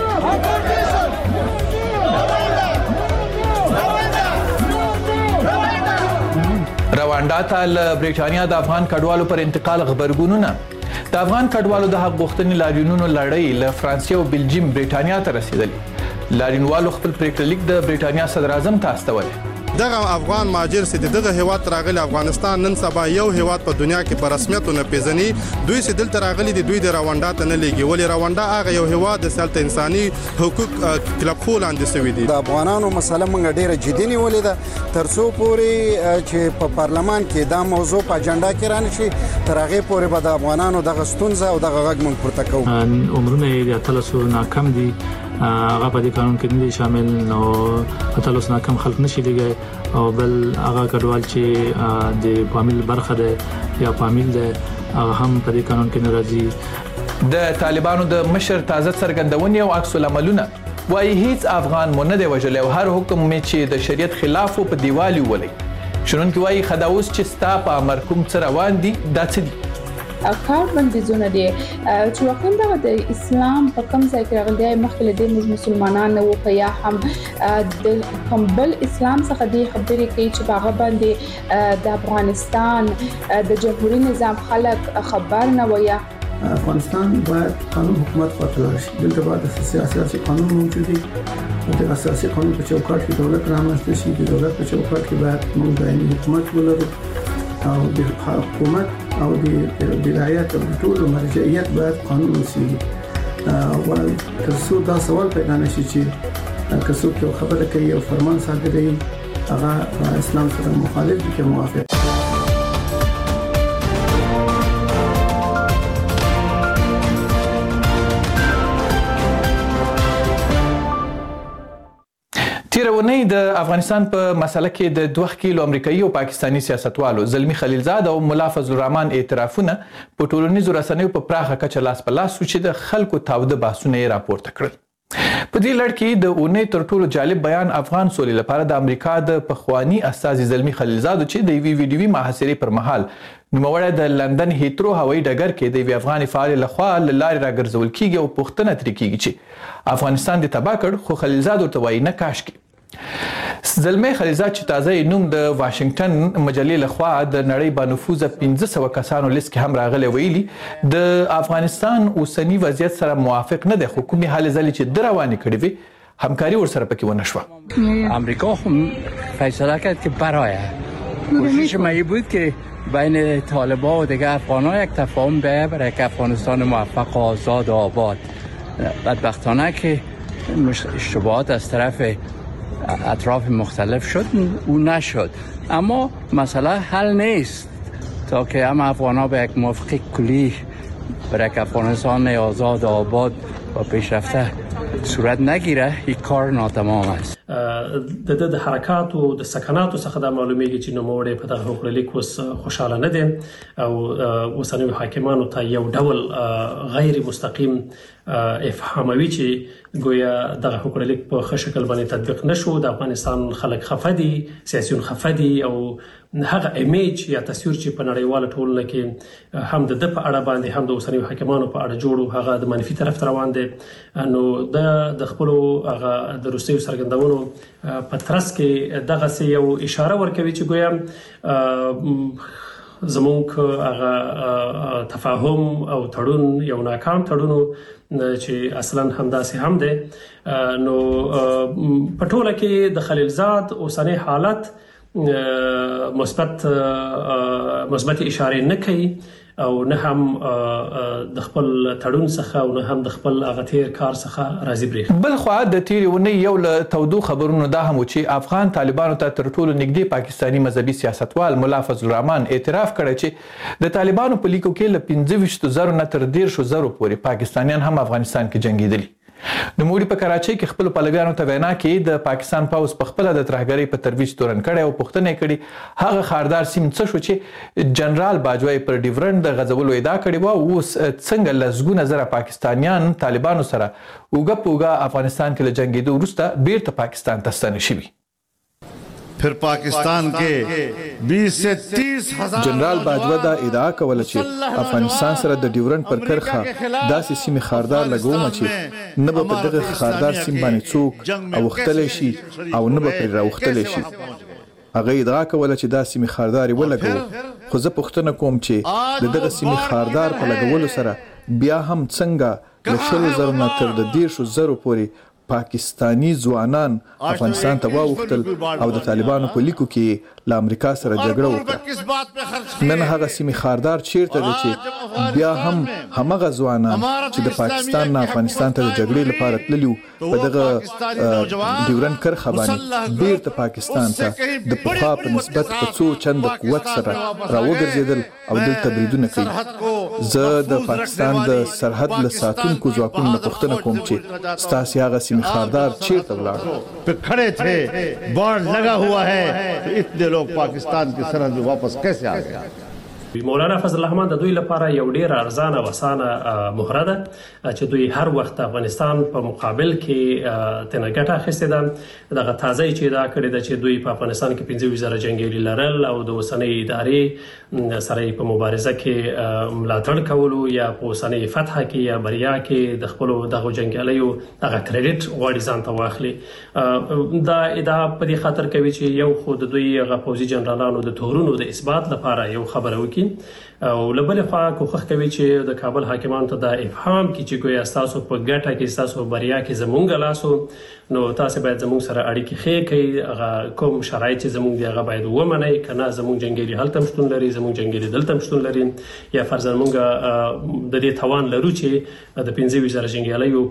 روانډا ته له برېټانیا د افغان کډوالو پر انتقال غبرګونونه. د افغان کډوالو د حق غوښتنې لاریونونو لړۍ له فرانسې او بلجیم برېټانیا ته رسېدلې. لاریونوالو خپل پرېکړه لیک د برېټانیا صدر اعظم ته استولی. دغه افغان مهاجر چې دغه هیواد راغلي افغانستان نن سبا یو هیواد په دنیا کې په رسمیت نه پیژني دوی چې دلته راغلي دي دوی د راونډا ته نه لګي ولې راونډا هغه یو هیواد د سلطه انساني حقوق کلب خو لاندې شوی دي. د افغانانو مسله موږ ډیره جدي نیولې ده ترڅو پورې چې په پارلمان کې دا موضوع په اجنډا کې رانشي تر هغه پورې به د افغانانو دغه ستونزه او دغه غږ موږ پورته کوو. عمرونه یې د اتلسو ناکم دي هغه په دې قانون کې نه دي شامل نو اتلسو ناکم خلک نشي لګي او بل هغه کډوال چې د فامیل برخه ده یا فامیل ده هغه هم په دې قانون کې ناراضي. د طالبانو د مشر تازه څرګندونې او عکس العملونه وايي هیڅ افغان مو نه دی وژلی او هر حکم چې د شریعت خلاف په دیوالي ولي. شنونکي وايي خداوس چې ستا په امر کوم څه روان دي دا څه دي؟ کار بندیزونه دي چې واقعا د اسلام په کوم ځای کې راغلي مخکې له دې مسلمانان او په یا هم د کمبل اسلام څخه دی خبرې کوي چې هغه باندې د افغانستان د جمهوریت نظام خلک خبر نه وي. افغانستان باید قانون حکومت خاطر شي دلته باید سیاسي قانون موجود وي د اساسي قانون په چوکاټ کې دولت رامنځته شي د دولت په چوکاټ کې باید موږ دایمي حکومت ولرو او د حکومت او د ولایت او ټول مرجعیت باید قانون وسیږي او ترڅو دا سوال پیدا نشي چې کڅوړ یو خبره کوي او فرمان صادروي هغه اسلام سره مخالف دي که موافق. تیرونی د افغانستان په مسله کې د 2 کیلو امریکایي او پاکستانی سیاستوالو زلمی خلیلزاد او مولا فضل الرحمن اعترافونه په ټولنیزو رسنیو په پراخه کچه لاس په لاس چې د خلکو تاوده بحثونه یې راپورته کړل. په دې لړ کې د اونۍ تر ټولو جالب بیان افغان سولې لپاره د امریکا د پخوانی استازي زلمی خلیلزاد چې د ویډیوي محاصرې پر مهال نوموړی د لندن هیترو هوایي ډګر کې د افغان فعال لخوا لارې راګرځول کیږي او پوښتنه ترې کیږي چې افغانستان د تباه کړ خو خلیلزاد ورته وایي نه کاشکي. زلمی خلیلزاد چې تازه نوم د واشنگټن مجلې لخوا د نړۍ با نفوذه 1500 کسانو لیست کې هم راغلی ویلي د افغانستان اوسنی وضعیت سره موافق نه دی خو کومې هلې ځلې چې ده روانې کړې وي همکاري ورسره پکې ونه شوه. امریکا فیصله کرد که برایه کوشش ما این بود که بین طالبان و دیگه افغان‌ها یک تفاهم بیاید برای که افغانستان موفق و آزاد و آباد. بدبختانه که اشتباهات از طرف اطراف مختلف شد او نشد اما مسئله حل نیست تا که هم افغان‌ها به یک موافقه کلی برای که افغانستان آزاد و آباد و پیشرفته صورت نگیره این کار ناتمام است. د حرکات او د سکناتو څخه د معلومیږي چې نوموړی په دغه حقوق لیک اوس خوشاله نه دي او اوسنیو حاکمانو ته یو ډول غیر مستقیم افهاموي چې گویا دغه حقوق لیک په ښه شکل باندې تطبیق نشو د افغانستان خلک خفه دي سیاسيون خفه دي او هغه ایمیج یا تصویر چې په نړیواله ټولنه کې هم د په اړه باندې هم د اوسنیو حاکمانو په اړه جوړو هغه د منفي طرف روان دي نو د خپل هغه د روسي سرګندونو په ترڅ کې دغه سي یو اشاره ورکوي چې گویا زمونږ هغه تفاهم او تړون یو ناکام تړون چې اصلا همداسې هم دی نو په ټوله کې د خلیلزاد اوسنی حالت مثبت اشاره نه کوي او نه هم د خپل تړون څخه او نه هم د خپل اغتیر کار څخه راضي بریښي. بل خو د تیرونی یو له تودو خبرونو دا هم چې افغان طالبانو ته تر ټولو نږدې پاکستانی مذهبي سیاستوال مولا فضل الرحمن اعتراف کړی چې د طالبانو په لیکو کې له 25,000 نه تر 13,000 پورې پاکستانیان هم افغانستان کې جنگیدلي. نوموړي په کراچۍ کې خپل پلویانو ته وینا کې د پاکستان پوځ په خپل د ترهګرۍ په ترویج تورن کړي او پوښتنه کړي هغه خاردار سیم څه شو چې جنرال باجوای پر ډیورنډ د غزولو ادعا کړې و اوس څنګه لزګونه زره پاکستانیان طالبانو سره اوګه پوګه افغانستان کې له جنگیدو وروسته بیرته پاکستان ته ستنه شوي. फिर पाकिस्तान के 20 से 30 हजार जनरल बाजवा دا ادعا کوله چې افغانستان سره د ډیورنډ پر کرخه داسې سیمې خاردار لګوم چې نه به په دغه خاردار سیم باندې څوک او وختلی شي او نه به پرې راوختلی شي. هغه ادعا کوله چې دا سیمې خاردارې ولګوو خو زه پوښتنه کوم چې د دغه سیمې خاردار په لګولو سره بیا هم څنګه له 100,000 نه تر 13,000 پورې پاکستانی ځوانان افغانستان ته واوښتل او د طالبانو په لیکو کې له امریکا سره جګړه وکړه. نن هغه سیمې خاردار چیرته ده چې بیا هم همغه ځوانان چې د پاکستان نه افغانستان ته د جګړې لپاره تللي وو په دغه ډیورنډ کرښه باندې بیرته پاکستان ته د پخوا په نسبت په څو چنده قوت سره راوګرځېدل او دلته بریدونه کوي. زه د پاکستان د سرحد له ساتونکو ځواکونو نه پوښتنه کوم چې ستاسې هغه سیمې خاردار چیرته ولاړ पे खड़े थे, बाढ़ लगा हुआ है, तो इतने लोग पाकिस्तान की सरहद में वापस कैसे आ गए. مولانا فضل الرحمن د دوی لپاره یو ډیر ارزانه او اسانه مهره ده چې دوی هر وخت افغانستان په مقابل کې تنه ګټه اخیستې ده. دغه تازه چې دا کړی ده چې دوی په افغانستان کې 15,000 جنگیالي لرل او د اوسنۍ ادارې سره په مبارزه کې ملاتړ کولو یا په اوسنۍ فتح کې یا بریا کې د خپل دغه جنگیالیو دغه کریډټ غواړي ځان ته واخلي. دا ادعا په دې خاطر کوي چې یو خو د دوی غفوزي جنرالانو د تورونو د اثبات لپاره یو خبره وکړي او لبل خوا کوښښ کوي چې د کابل حاکمانو ته دا افهام کړي چې ګویا تاسو په ګټه کې تاسو بریا کې زمونږ لاسو نو تاسو باید زمونږ سره اړیکې ښې کړئ. هغه کوم شرایط چې زمونږ دی هغه باید ومنئ کنه زمونږ جنگیالي هلته شتون لري زمونږ جنگیالي دلته شتون لري یا فرضاً موږ د دې توان لرو چې د 15,000 جنگیالیو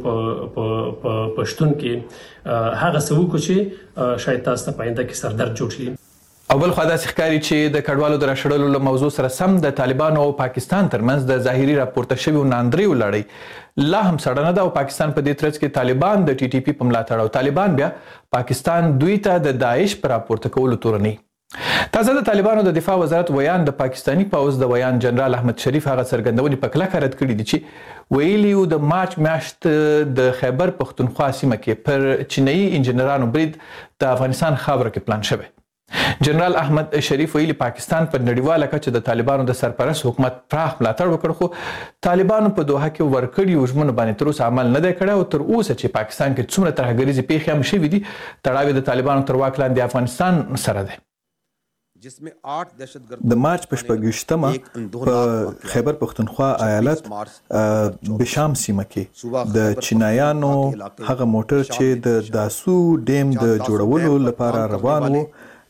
په شتون کې هغه څه وکړو چې شاید تاسو ته په آینده کې سردرد جوړ شي. او بل خو داسې ښکاري چې د کډوالو د راشړلو له موضوع سره سم د طالبانو او پاکستان ترمنځ د ظاهري راپورته شویو ناندریو لړۍ لا هم سړنه ده او پاکستان په دې ترڅ کې طالبان د ټي ټي پي په ملاتړ او طالبان بیا پاکستان دوی ته د داعش پر راپورته کولو تورني. تازه د طالبانو د دفاع وزارت ویان د پاکستانی پوځ د ویان جنرال احمد شریف هغه څرګندونې په کلکه رد کړي دي چې ویلي وو د مارچ میاشت د خیبر پښتونخوا سیمه کې پر چینایي انجنیرانو برید د افغانستان خاوره کې پلان شوی. جنرال احمد شریف ویلي پاکستان په نړیواله کچه د طالبانو د سرپرست حکومت پراخ ملاتړ وکړ خو طالبانو په دوحه کې ورکړي ژمنو باندې تر اوسه عمل نه دی کړی او تر اوسه چې پاکستان کې څومره ترهګریزې پیښې هم شوي دي تړاو د طالبانو تر واک لاندې افغانستان سره دی. د مارچ په 28مه په خیبر پښتونخوا ایالت بشام سیمه کې د چینایانو هغه موټر چې د داسو ډیم د جوړولو لپاره روان وو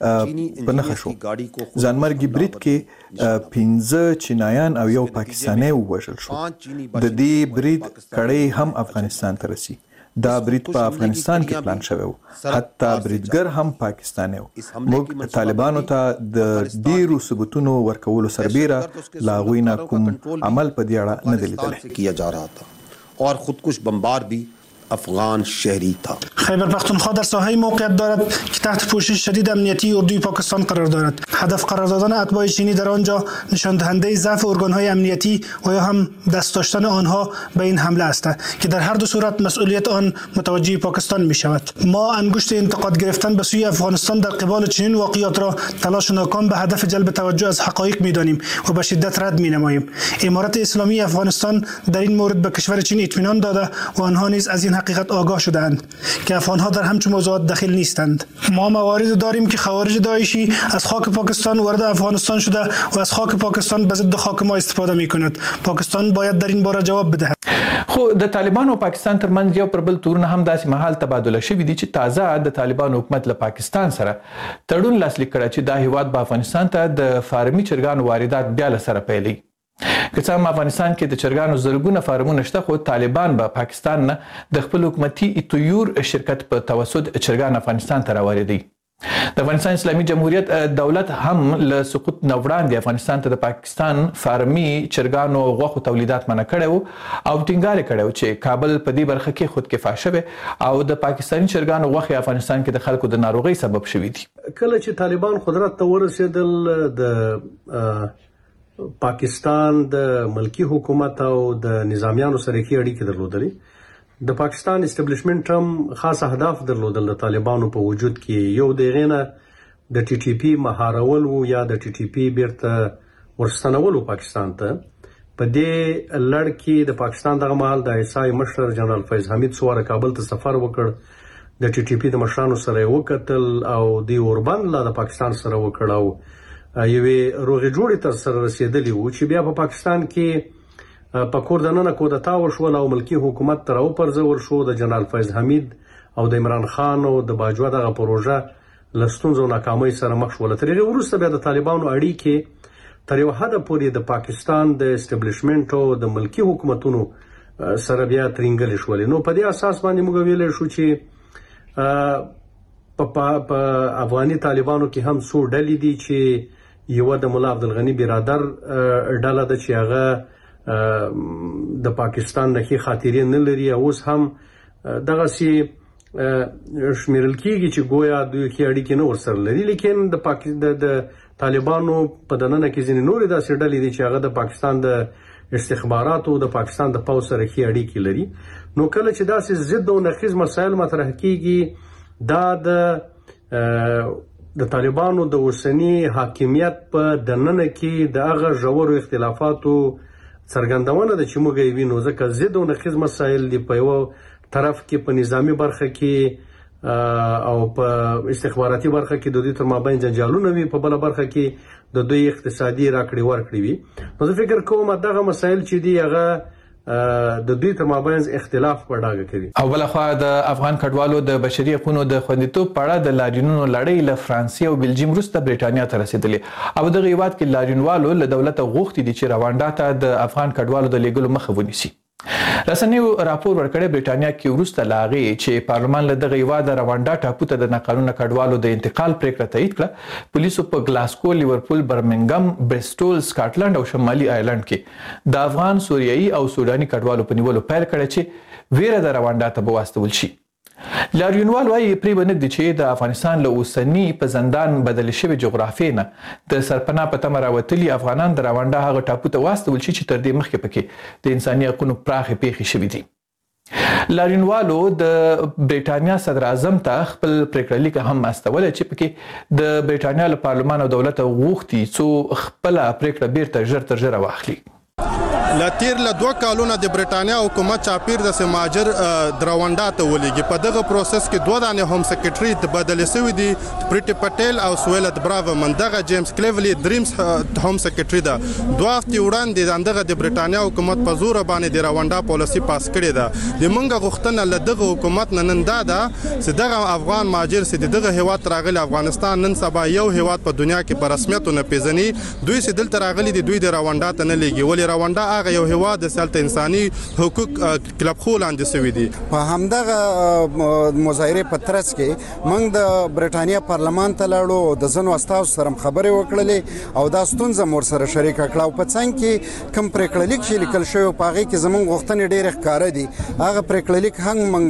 په نښه شو. ځانمرګي برید کې 15 چینایان او یو پاکستانی ووژل شو. د دې برید کړۍ هم افغانستان ته رسي. دا برید په افغانستان کې پلان شوی و. حتی بریدګر هم پاکستانی و. موږ طالبانو ته د ډیرو ثبوتونو ورکولو سربیره لا هغوی نه کوم عمل په دې اړه نه دی لیدلی. کیا جا رہا تھا اور خودکش بمبار بھی افغان شهری था. خیبر پختونخوا در ساحه موقعیت دارد که تحت پوشش شدید امنیتی اردوی پاکستان قرار دارد. هدف قرار دادن اتباع چینی در آنجا نشان دهنده ضعف ارگان‌های امنیتی و یا هم دست داشتن آنها به این حمله است که در هر دو صورت مسئولیت آن متوجه پاکستان می شود. ما انگشت انتقاد گرفتن به سوی افغانستان در قبال چنین واقعیات را تلاش ناکام به هدف جلب توجه از حقایق می دانیم و به شدت رد می نماییم. امارت اسلامی افغانستان در این مورد به کشور چین اطمینان داده و آنها نیز از این حقیقت آگاه شدند که افغانها در همچون موضوعات دخیل نیستند. ما موارد داریم که خوارج داعشی از خاک پاکستان وارد افغانستان شده و از خاک پاکستان به ضد خاک ما استفاده می‌کند. پاکستان باید در این باره جواب بدهد. خو د طالبانو او پاکستان ترمنځ یو پر بل تورونه هم داسې مهال تبادله شوي دي چې تازه د طالبانو حکومت له پاکستان سره تړون لاسلیک کړی چې دا هیواد به افغانستان ته د فارمي چرګانو واردات بیا له سره پیلوي. که څه هم افغانستان کې د چرګانو زرګونه فارمونه شته خو طالبان به پاکستان نه د خپل حکومتي ایتویور شرکت په توسط چرګان افغانستان ته راوړي. د افغانستان اسلامي جمهوریت دولت هم له سقوط نه وړاندې افغانستان ته د پاکستان فارمي چرګانو او غوښو تولیدات منع کړی و او ټینګار کړی چې کابل په دې برخه کې خودکفا شوی او د پاکستاني چرګانو غوښې افغانستان کې د خلکو د ناروغۍ سبب شوي دي. کله چې طالبان قدرت ته ورسېدل د پاکستان د ملکی حکومت او د نظامیانو سره کې اړیکې درلودلې. د پاکستان اسټابلیشمنت هم خاص اهداف درلودل د طالبانو په وجود کې. یو دغه نه د ټي ټي پی مهارول وو یا د ټي ټي پی بیرته ورستنول پاکستان ته. په دې لړ کې د پاکستان دغه مهال د ایسای مشر جنرال فیض حمید سواره کابل ته سفر وکړ. د ټي ټي پی د مشرانو سره وکتل او د اوربند لا د پاکستان سره وکړ او یوې روغې جوړې تر سره رسېدلې وو چې بیا په پاکستان کې په کور دننه کودتا وشول او ملکی حکومت تر او پرځول شو. د جنرال فیض حمید او د عمران خان او د باجوه دغه پروژه له ستونزو ناکامۍ سره مخ شوله. تر هغې وروسته بیا د طالبانو اړیکې تر یو حده پورې د پاکستان د اسټبلیشمنټ او د ملکي حکومتونو سره بیا ترینګلې شولې. نو په دې اساس باندې موږ ویلی شو چې په افغاني طالبانو کې هم څو ډلې دي چې یوه د ملا عبدالغني برادر ډله ده چې هغه د پاکستان نه ښې خاطرې نه لري او اوس هم دغسې شمیرل کېږي چې گویا دوی ښې اړیکې نه ورسره لري. لیکن د طالبانو په دننه کې ځینې نورې داسې ډلې دي چې هغه د پاکستان د استخباراتو د پاکستان د پوځ سره ښې اړیکې لري. نو کله چې داسې ضد او نقیض مسایل مطرح کېږي دا د طالبانو د اوسني حاکمیت په دننه کې د هغه ژورو اختلافاتو څرګندونه ده چې موږ یې وینو، ځکه ضد او نقیض مسایل دي په یوه طرف کې په نظامی برخه کې او په استخباراتي برخه کې د دوی تر مابین جنجالونه وي، په بله برخه کې د دوی اقتصادي راکړې ورکړې وي. نو زه فکر کوم دغه مسایل چې دي هغه د دوی تر مابین اختلاف په ډاګه کوي. او بلخوا د افغان کډوالو د بشري حقوقو د خوندیتوب په اړه د لاریونونو لړۍ له فرانسې او بلجیم وروسته برېټانیا ته رسېدلې او دغه هیواد کې لاریونوالو له دولته غوښتي دي چې روانډا ته د افغان کډوالو د لیږلو مخه ونیسي. رسنیو راپور ورکړی برېټانیا کې وروسته له هغې چې پارلمان له دغه هیواده روانډا ټاپو ته د ناقانونه کډوالو د انتقال پریکړه تایید کړه. پولیسو په ګلاسکو، لیورپول، برمنګم، بریسټول، سکاټلند او شمالي آیرلند کې د افغان، سوریایي او سوداني کډوالو په نیولو پیل کړی چې ویره د روانډا ته به واستول شي. لاریونوال وایي پرې به نږدي چې د افغانستان له اوسني په زندان بدلې شوې جغرافیې نه د سرپناه په تمه راوتلي افغانان د روانډا هغه ټاپو ته واستول شي چې تر دې مخکې پکې د انساني حقونو پراخې پیښې شوي دي. لاریونوالو د برېټانیا صدر اعظم ته خپل پریکړه لیک هم استولی چې پکې د برېټانیا له پارلمان او دولته غوښتي څو خپله پریکړه بیرته ژر تر ژره واخلي. لتیر له 2 کالونو د برېټانیا حکومت چاپیر د سماجر دروانډا ته ولېږي. په دغه پروسس کې 2 دانې هوم سیکرټري بدلې شوي دي، پریټي پټیل او سویلت براو. من دغه جیمز کلیولي دریمز هوم سیکرټري ده. 2 هفتې وړاندې دغه د برېټانیا حکومت په زور باندې د روانډا پالیسي پاس کړې ده. د موږ غوښتنه له دغه حکومت نن دا ده چې دغه افغان مهاجر چې دغه هیواد راغلي افغانستان نن سبا یو هیواد په دنیا کې په رسمیت نه پیژني، دوی چې دلته راغلي دي دوی د روانډا ته نه لېږي. ولې روانډا هغه یو هیواد د سلطه انساني حقوق کلب خو لاندې شوی دي. په همدغه مظاهرې په ترڅ کې موږ د برېټانیا پارلمان ته لاړو او د ځینو استازو سره خبرې وکړلې او دا ستونزه مور سره شریکه کړه او په څنګ کې کوم پریکړه لیک چې لیکل شوی په هغې کې زموږ غوښتنې ډېرې ښکاره دي. هغه پریکړه لیک هم موږ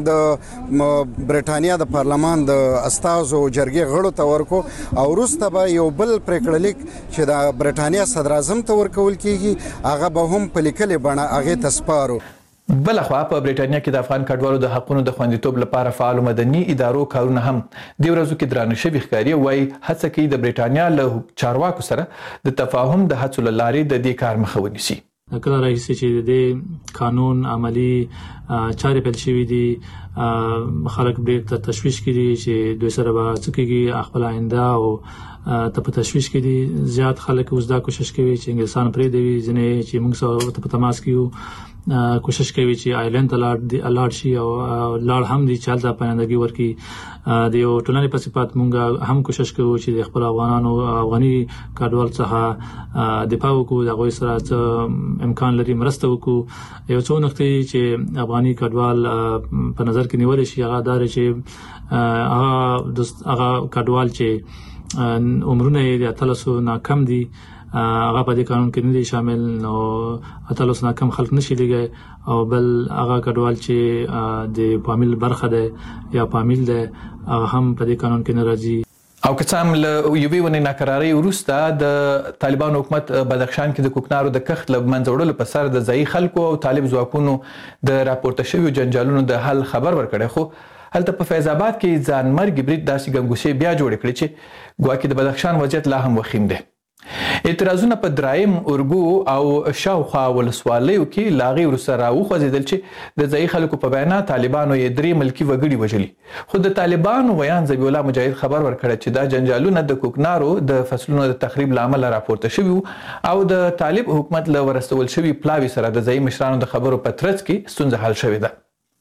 د برېټانیا د پارلمان د استازو جرګې غړو ته ورکړو او وروسته به یو بل پریکړه لیک چې د برېټانیا صدر اعظم ته ورکول کېږي هغه به هم په لیکلې بڼه هغې ته سپارو. بلخوا په برېټانیا کې د افغان کډوالو د حقونو د خوندیتوب لپاره فعالو مدني ادارو کارونه هم د ورځو کې درانه شوي ښکاري. وایي هڅه کوي د برېټانیا له چارواکو سره د تفاهم د هڅو له لارې د دې کار مخه ونیسي. کله راهیسې چې د قانون عملی چارې پیل شوي دي، خلک ډېر تشویش کړي چې دوی سره به څه کېږي، خپل آینده او ته په تشویش کې دي. زیات خلک اوس دا کوشش کوي چې انګلیسان پرېږدوي، ځینې چې موږ سره په تماس کې یو کوشش کوي چې آیرلند ته لاړ شي او لاړ هم دي چې هلته پایندګي ورکړي. د یو ټولنې په صفت موږ هم کوشش کوو چې د خپل افغانانو افغاني کډوال څخه دفاع وکړو، د هغوی سره څه امکان لري مرسته وکړو. یو څو نقطې چې افغاني کډوال په نظر کې نیول شي هغه دا چې هغه کډوال چې عمرونه یې د 18 نه کم دي هغه په دې قانون کې نه دي شامل، نو 18 نه کم خلک نشي لګي. او بل هغه کډوال چې د فامیل برخه ده یا فامیل ده هغه هم په دې قانون کې نه راځي. او که څه هم له یوې ونې ناکرارۍ وروسته د طالبان حکومت بدخشان کې د کوکنارو د کښت له منځه وړلو په سر د ځایي خلکو او طالب ځواکونو د راپورته شویو جنجالونو د حل خبر ورکړی، خو هلته په فیض آباد کې ځانمرګي برید داسې ګنګوسې بیا جوړې کړې چې ګواکې د بدخشان وضعیت لا هم وخیم دی. اعتراضونه په درایم، اورګو او شاوخوا ولسوالیو کې له هغې وروسته راوخوځېدل چې د ځایي خلکو په وینا طالبانو یې 3 ملکي وګړي وژلي. خو د طالبانو ویان ذبیح الله مجاهد خبر ورکړی چې دا جنجالونه د کوکنارو د فصلونو د تخریب له امله راپورته شوي او د طالب حکومت له ورستول شوي پلاوي سره د ځایي مشرانو د خبرو په ترڅ کې ستونزه حل شوې ده.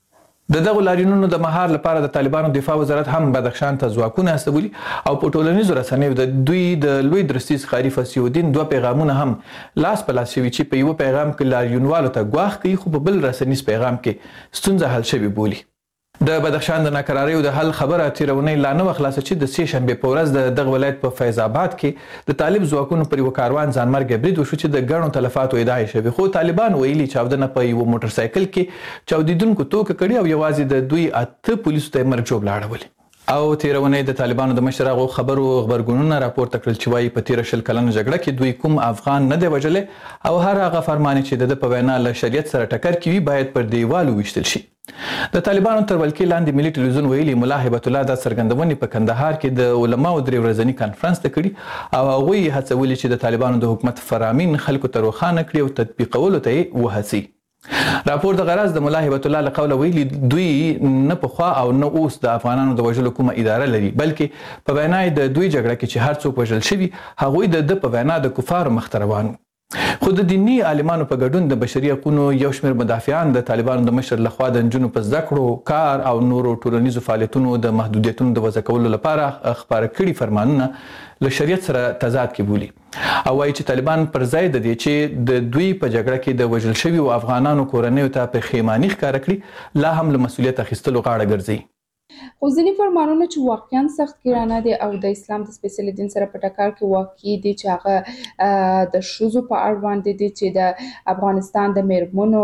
د دغو لاریونونو د مهار لپاره د طالبانو دفاع وزارت هم بدخشان ته ځواکونه استولي او په ټولنیزو رسنیو د دوی د لوی درستیز ښکاري فصیح الدین 2 پیغامونه هم لاس په لاس شوي چې په یوه پیغام کې لاریونوالو ته ګواښ کوي خو په بل رسنیز پیغام کې ستونزه حل شوې بولي. د بدخشان د ناکراریو د حل خبره تېره اونۍ لا نه وه خلاصه چې د سې شنبې په ورځ د دغه ولایت په فیض آباد کې د طالب ځواکونو پر یوه کاروان ځانمرګه برید وشو چې د ګڼو تلفاتو ادعا یې شوې، خو طالبان ویلي چاودنه په یوه موټر سایکل کې چاودیدونکو توکه کړې او یوازې د دوی 8 پولیسو ته یې مرګ ژوبله اړولې. او تېره اونۍ د طالبانو د مشر هغو خبرو غبرګونونه راپورته کړل چې وایي په تېره 20 کلنه جګړه کې دوی کوم افغان نه دی وژلی او هر هغه فرمان چې د ده په وینا له شریعت سره ټکر کوي باید پر دیوال وویشتل شي. د طالبانو تر ولکې لاندې ملي ټلویزیون ویلي ملا هیبت الله دا څرګندونې په کندهار کې د علماو 3 ورځني کانفرنس ته کړي او هغوی یې هڅولي چې د طالبانو د حکومت فرامین خلکو ته روښانه کړي او تطبیقولو ته یې وهڅي. راپور د غرض د ملا هیبت الله له قوله ویلي دوی نه پخوا او نه اوس د افغانانو د وژلو کومه اداره لري، بلکې په وینا یې د دوی جګړه کې چې هر څوک وژل شوي هغوی د ده په وینا د کفارو مخته روان. خو د دیني عالمانو په ګډون د بشري حقونو یو شمېر مدافعان د طالبانو د مشر لخوا د نجونو په زده کړو، کار او نورو ټولنیزو فعالیتونو د محدودیتونو د وضع کولو لپاره خپاره کړي فرمانونه له شریعت سره تضاد کې بولي او وایي چې طالبان پر ځای د دې چې د دوی په جګړه کې د وژل شویو افغانانو کورنیو ته پښیماني ښکاره کړي لا هم له مسؤلیت اخیستلو غاړه ګرځي. خو ځینې فرمانونه چې واقعا سخت ګرانه دي او د اسلام د سپېڅلي دین سره په ټکر کې واقع دي چې هغه د ښځو په اړوند دي چې د افغانستان د میرمنو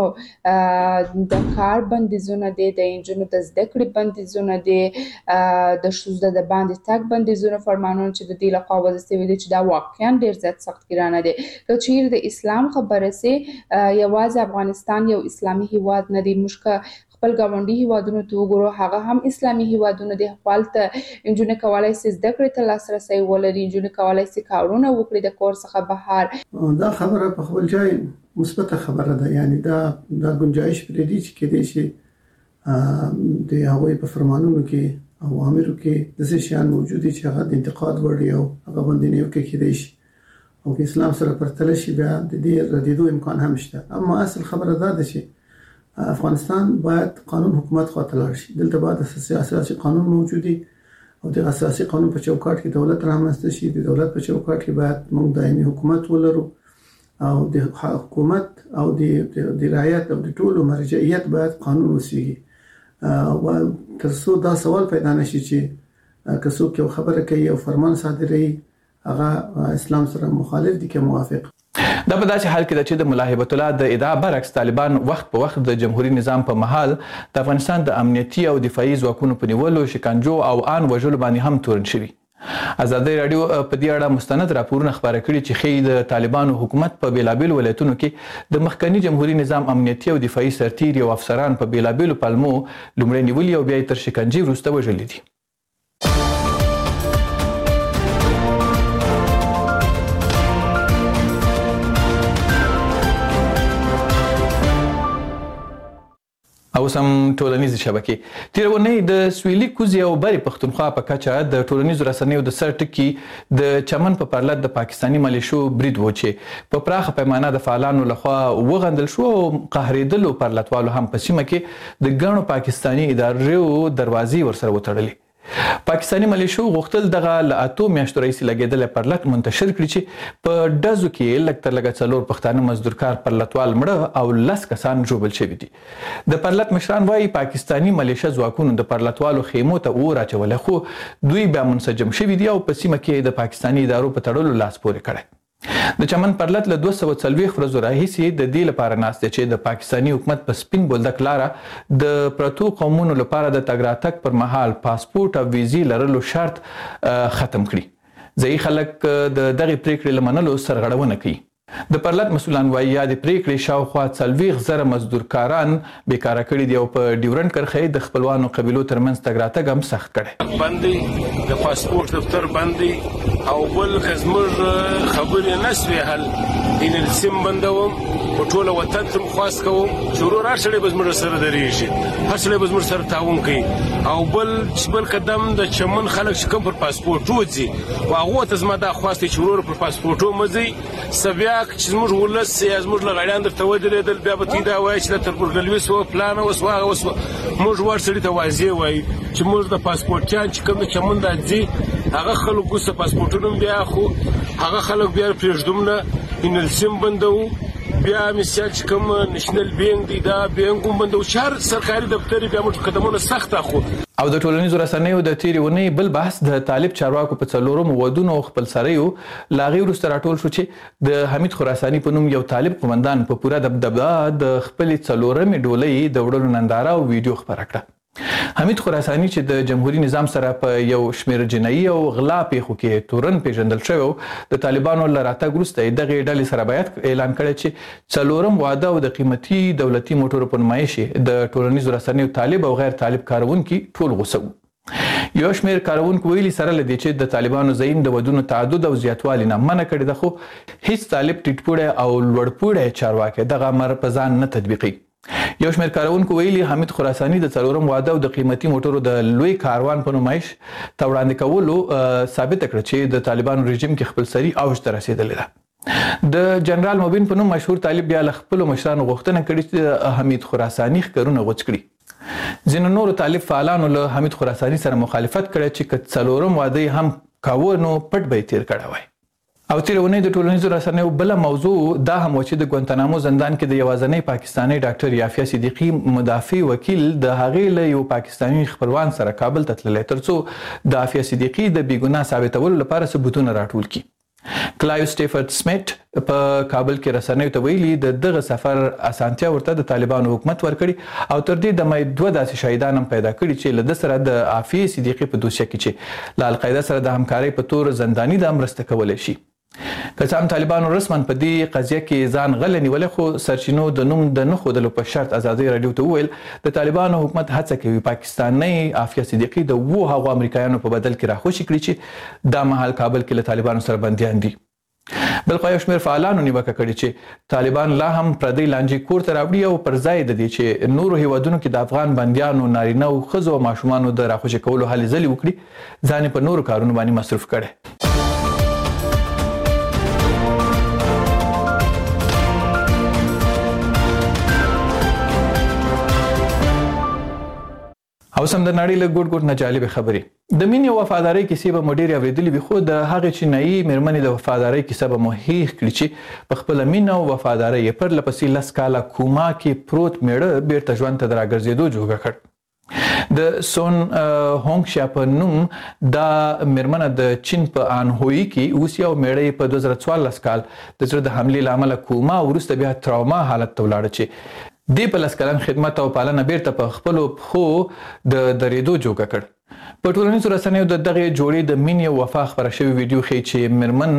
د کار بندیزونه دي، د نجونو د زده کړې بندیزونه دي، د ښځو د باندې تګ بندیزونه فرمانونه چې د دې لخوا وضع شوي دي چې دا واقعا ډېر زیات سخت ګرانه دي. که چیرې د اسلام خبره سي یوازې افغانستان یو اسلامي هیواد نه دی، موږ خپل ګاونډي هیوادونو ته وګورو هغه هم اسلامي هیوادونه دي، هلته نجونې کولی سي زده کړې ته لاسرسی ولري، نجونې کولی سي کارونه وکړي د کور څخه بهر. دا خبره په خپل ځای مثبته خبره ده، یعنی دا ګنجایش پرې دي چې کېدای شي د هغوی په فرمانونو کې اوامرو کې داسې شیان موجود دي چې هغه د انتقاد وړ دي او هغه باندې نیوکه کېدای شي او که اسلام سره پرتله شي بیا د دې ردېدو امکان هم شته. اما اصل خبره دا ده چې افغانستان باید قانون حکومت خواته لاړ شي، دلته باید اساسي قانون موجود وي او د اساسي قانون په چوکاټ کې دولت رامنځته شي. د دولت په چوکاټ کې باید موږ دایمي حکومت ولرو او د حکومت او د رعایت او د ټولو مرجعیت باید قانون وسیږي او تر څو دا سوال پیدا نشي چې که څوک یو خبره کوي او فرمان صادروي هغه اسلام سره مخالف دي که موافق. دا په داسې حال کې ده چې د ملا هیبت الله د ادعا برعکس طالبان وخت په وخت د جمهوریت نظام په محل د افغانستان د امنیتي او دفاعي ځواکونو په نیولو، شکنجو او آن وژلو باندې هم تورن شوي. ازادي راډیو په دې اړه مستند راپورونه خپاره کړي چې ښیي د طالبانو حکومت په بیلابیلو ولایتونو کې د مخکني جمهوریت نظام امنیتي او دفاعي سرتیري او افسران په بیلابیلو پلمو لومړی نیولي او بیا یې تر شکنجې وروسته وژلي دي. او سم ټولنیزې شبکې تېره اونۍ د سویلي کوزې او بري پښتونخوا په کچه د ټولنیزو رسنیو د سر ټکي د چمن په پرلط د پاکستاني ملیشو برید و چې په پراخه پیمانه د فعالانو لخوا وغندل شو او قهرېدلو پرلطوالو هم په سیمه کې د ګڼو پاکستاني ادارو دروازې ورسره وتړلې. پاکستاني ملیشو غوښتل دغه له 8 میاشتو راهیسې لګېدلی پرلط منتشر کړي چې په ډزو کې لږ تر لږه 4 پښتانه مزدورکار پرلطوال مړه او 10 کسان ژوبل شوي دي. د پرلط مشران وایي پاکستاني ملیشه ځواکونو د پرلطوالو خیمو ته اور اچولی خو دوی بیا منسجم شوي دي او په سیمه کې د پاکستاني ادارو په تړلو لاس پورې کړی. د چمن پرلط له 240 ورځو راهیسې د دې لپاره ناست دی چې د پاکستاني حکومت په سپین بولدک لاره د پرتو قومونو لپاره د تګ راتګ پر مهال پاسپورت او ویزې لرلو شرط ختم کړي. ځایي خلک د دغې پریکړې له منلو سرغړونه کوي. د پرلط مسؤلان وایي یا د پریکړې شاوخوا 40,000 مزدورکاران بیکاره کړي دي او په ډیورنډ کرښې د خپلوانو قبیلو ترمنځ تګ راتګ هم سخت کړی. باندې د پاسپورت دفتر باندې او بل زموږ خبرې نه سوې حل ان سیم بندوم په ټوله وطن ته خواست کوم چې ورور هر سړی به زموږ سره درېږي، هر سړی به زموږ سره تعاون کوي او بل قدم د چمن خلک چې کوم پر پاسپورټ وځي او هغو ته زما دا خواست چې ورور پر پاسپورټو مه ځئ، بیا چې زموږ ولس یا زموږ لغړیان درته ودرېدل بیا به تی دا وایي چې د تربورګلوي سو پلان او سو هغه وسو موږ ورسړي ته واضح وایي چې موږ د پاسپورټیان چې کوم چمن راځي هغه خلکو سه پاسپورټونه بیا خو هغه خلک بیا پرېږدم نه ان السم بندو بیا مثال چې کوم نېشنل بینک دی دا بینک هم بندو شهر سرکاري دفتر بیا موږ قدمونه سخت اخو. او د ټولنیزو رسنیو د تیرې ونې بل بحث د طالب چارواکو په څلورم ودونو خپل سریو لاغي وروسته راټول شو چې د حمید خراساني په نوم یو طالب قومندان په پوره دبدبه د خپل څلورمې ډولۍ د وړلو ننداره او ویډیو خبره کړه. حمید خراساني چې د جمهوریت نظام سره په یو شمېر جنایي او غلا پیښو کې تورن پیژندل شوی د طالبانو له راتګ وروسته دغه ډلې سره باید اعلان کړی چې څلورم واده او د قیمتي دولتي موټرو په نمایش د ټولنیزو رسنیو طالب او غیر طالب کاروونکي ټول غوسه وو. یو شمېر کاروونکو ویلي سره لدی چې د طالبانو زعیم د ودونو تعدد او زیاتوالي نه منع کړی ده، خو هیڅ طالب ټیټپوړی او لوړپوړی چارواکی دغه امر په ځان نه تطبیقي. یو شمېر کاروونکو ویلي حمید خراساني د څلورم واده او د قیمتي موټرو د لوی کاروان په نمایش ته وړاندې کولو ثابته کړه چې د طالبانو رژیم کې خپلسري اوج ته رسېدلې ده. د جنرال مبین په نوم مشهور طالب بیا له خپلو مشرانو غوښتنه کړې چې حمید خراساني ښکرونه غوڅ کړي. ځینو نورو طالب فعالانو له حمید خراساني سره مخالفت کړی چې که څلورم واده هم کاوه نو پټ به یې تیر کړی وای. او تیرې ونې د ټولنیزو رسنیو بله موضوع دا هم و چې د ګوانتانامو زندان کې د یوازنۍ پاکستاني ډاکټر یافیه صدیقي مدافع وکیل د هغې له یو پاکستاني خپلوان سره کابل ته تللی ترڅو د یافیه صدیقي د بېګناه ثابتولو لپاره ثبوتونه راټول کړي. کلایو سټیفورد سمیت په کابل کې رسنیو ته ویلي د دغه سفر اسانتیا ورته د طالبانو حکومت ورکړي او تر دې دمه دوه داسې شهیدان هم پیدا کړي چې له ده سره د یافیې صدیقي په دوسیه کې چې له القاعده سره د همکارۍ په تور زنداني ده مرسته کولی شي. که څه هم طالبانو رسما په دې قضیه کې ځان غلی نیولی، خو سرچینو د نوم د نه ښودلو په شرط ازادۍ راډیو ته وویل د طالبانو حکومت هڅه کوي پاکستاني عافیه صدیقي د هغو امریکایانو په بدل کې راخوشي کړي چې دا مهال کابل کې له طالبانو سره بندیان دي. بل خوا یو شمېر فعالانو نیوکه کړې چې طالبان لا هم پردی لانجې کور ته راوړي او پر ځای د دې چې نورو هیوادونو کې د افغان بندیانو، نارینه او ښځو او ماشومانو د راخوشي کولو هلې ځلې وکړي، ځان په نورو کارونو باندې مصروف کړي. او سم د نړۍ له ګوټ ګوټ نه جالبې خبرې. د مینې او وفادارۍ کیسې به مو ډېرې اورېدلې وي، خو د هغې چینایي مېرمنې د وفادارۍ کیسه به مو هېښ کړي چې په خپله مینه او وفادارۍ یې پرله پسې 10 کاله کوما کې پروت مېړه بېرته ژوند ته د راګرځېدو جوګه کړ. د سون هونګ شیا په نوم دا مېرمنه د چین په آنهویي کې اوسي او مېړه یې په 2014 کال د زړه د حملې له امله کوما وروسته بیا تراوما حالت ته ولاړه چې دې په 10 کلن خدمت او پالنه بیرته په خپلو پښو د درېدو جوګه کړ. په ټولنیزو رسنیو د دغې جوړې د مینې او وفا خپره شوې ویډیو ښیي چې مېرمن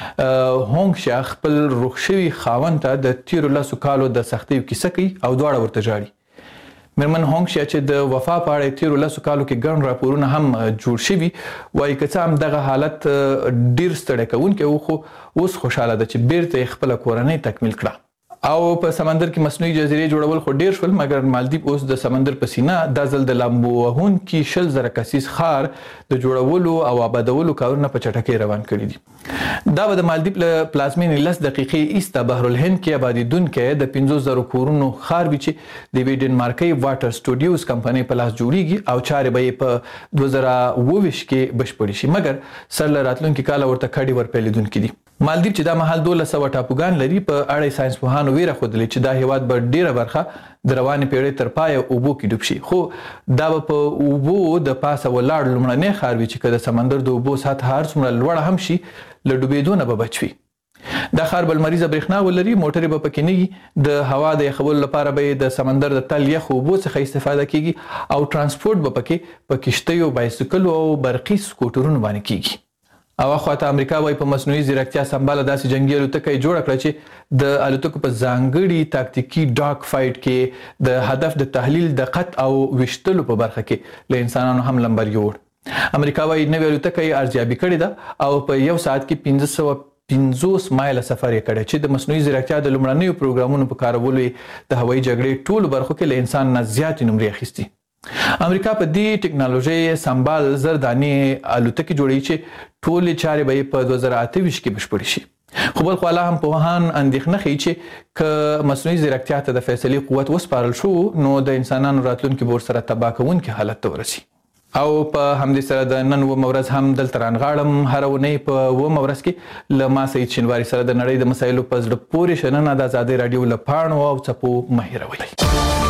هونګ شیا خپل روغ شوي خاوند ته د تیرو 10 کالو د سختیو کیسه کوي او دواړه ورته ژاړي. مېرمن هونګ شیا چې د وفا په اړه تیرو 10 کالو کې ګڼ راپورونه هم جوړ شوي وایي که څه هم دغه حالت ډېر ستړی کوونکی و، خو اوس خوشحاله ده چې بیرته یې خپله کورنۍ تکمیل کړه. او په سمندر کې مصنوعي جزیرې جوړول خو ډیر شول، مګر مالدیپ اوس د سمندر په سینه دا ځل د لامبو وهونکي 100,000 کسیز ښار د جوړولو او آبادولو کارونه په چټکۍ روان کړي دي. دا به د مالدیپ له پلازمینې 10 دقیقې ایسته بحر الهند کې آبادېدونکی د 50,000 کورونو ښار وي چې د یوې ډنمارکۍ واټر سټوډیوز کمپنۍ په لاس جوړیږي او چارې به یې په 2024 کې بشپړې شي، مګر سر له راتلونکي کاله ورته کډې ورپیلېدونکي دي. مالدیپ چې دا مهال 1200 ټاپوګان لري، په اړه ساينس پوهانو ویره ښودلې چې دا هیواد به ډیره برخه د روانې پیړۍ تر پایه اوبو کې ډوب شي، خو دا به په اوبو د پاسه ولاړ لومړنی ښار وي چې که د سمندر د اوبو سطحه هر څومره لوړه هم شي له ډوبېدو نه به بچ وي. دا ښار به لمریزه برېښنا ولري، موټرې به پکې نه وي، د هوا د یخولو لپاره به د سمندر د تل یخ اوبو څخه استفاده کیږي او ترانسپورټ به پکې په کشتیو، بایسکلو او برقي سکوټرونو باندې کیږي. او اخواته امریکا وایي په مصنوعي ځیرکتیا سمباله داسې جنګي الوتکه یې جوړه کړه چې د الوتکو په ځانګړي تاکتیکي ډاګ فایټ کې د هدف د تحلیل، دقت او ویشتلو په برخه کې له انسانانو هم لمبر یوړ. امریکا وایي نوې الوتکه یې ارزیابي کړې ده او په یو ساعت کې 550 مایله سفر یې کړی چې د مصنوعي ځیرکتیا د لومړنیو پروګرامونو په کارولو د هوایي جګړې ټولو برخو کې له انسان نه زیاتې نمرې اخیستي. امریکا په دې ټکنالوژي سمبال زر دانې الوتکې جوړوي چې ټولې چارې به یې په 2028 کې بشپړې شي. خو بل خواله هم پوهان اندېښنه ښیي چې که مصنوعي ځیرکتیا ته د فیصلې قوت وسپارل شو نو د انسانانو راتلونکي به ورسره تباه کوونکي حالت ته ورسي. او په همدې سره د نن اوومه ورځ هم دلته رانغاړم. هره اونۍ په اوومه ورځ کې له ما سعید شینواري سره د نړۍ د مسایلو په زړه پورې شننه د ازادۍ راډیو له پاڼو او څپو مه هېروئ.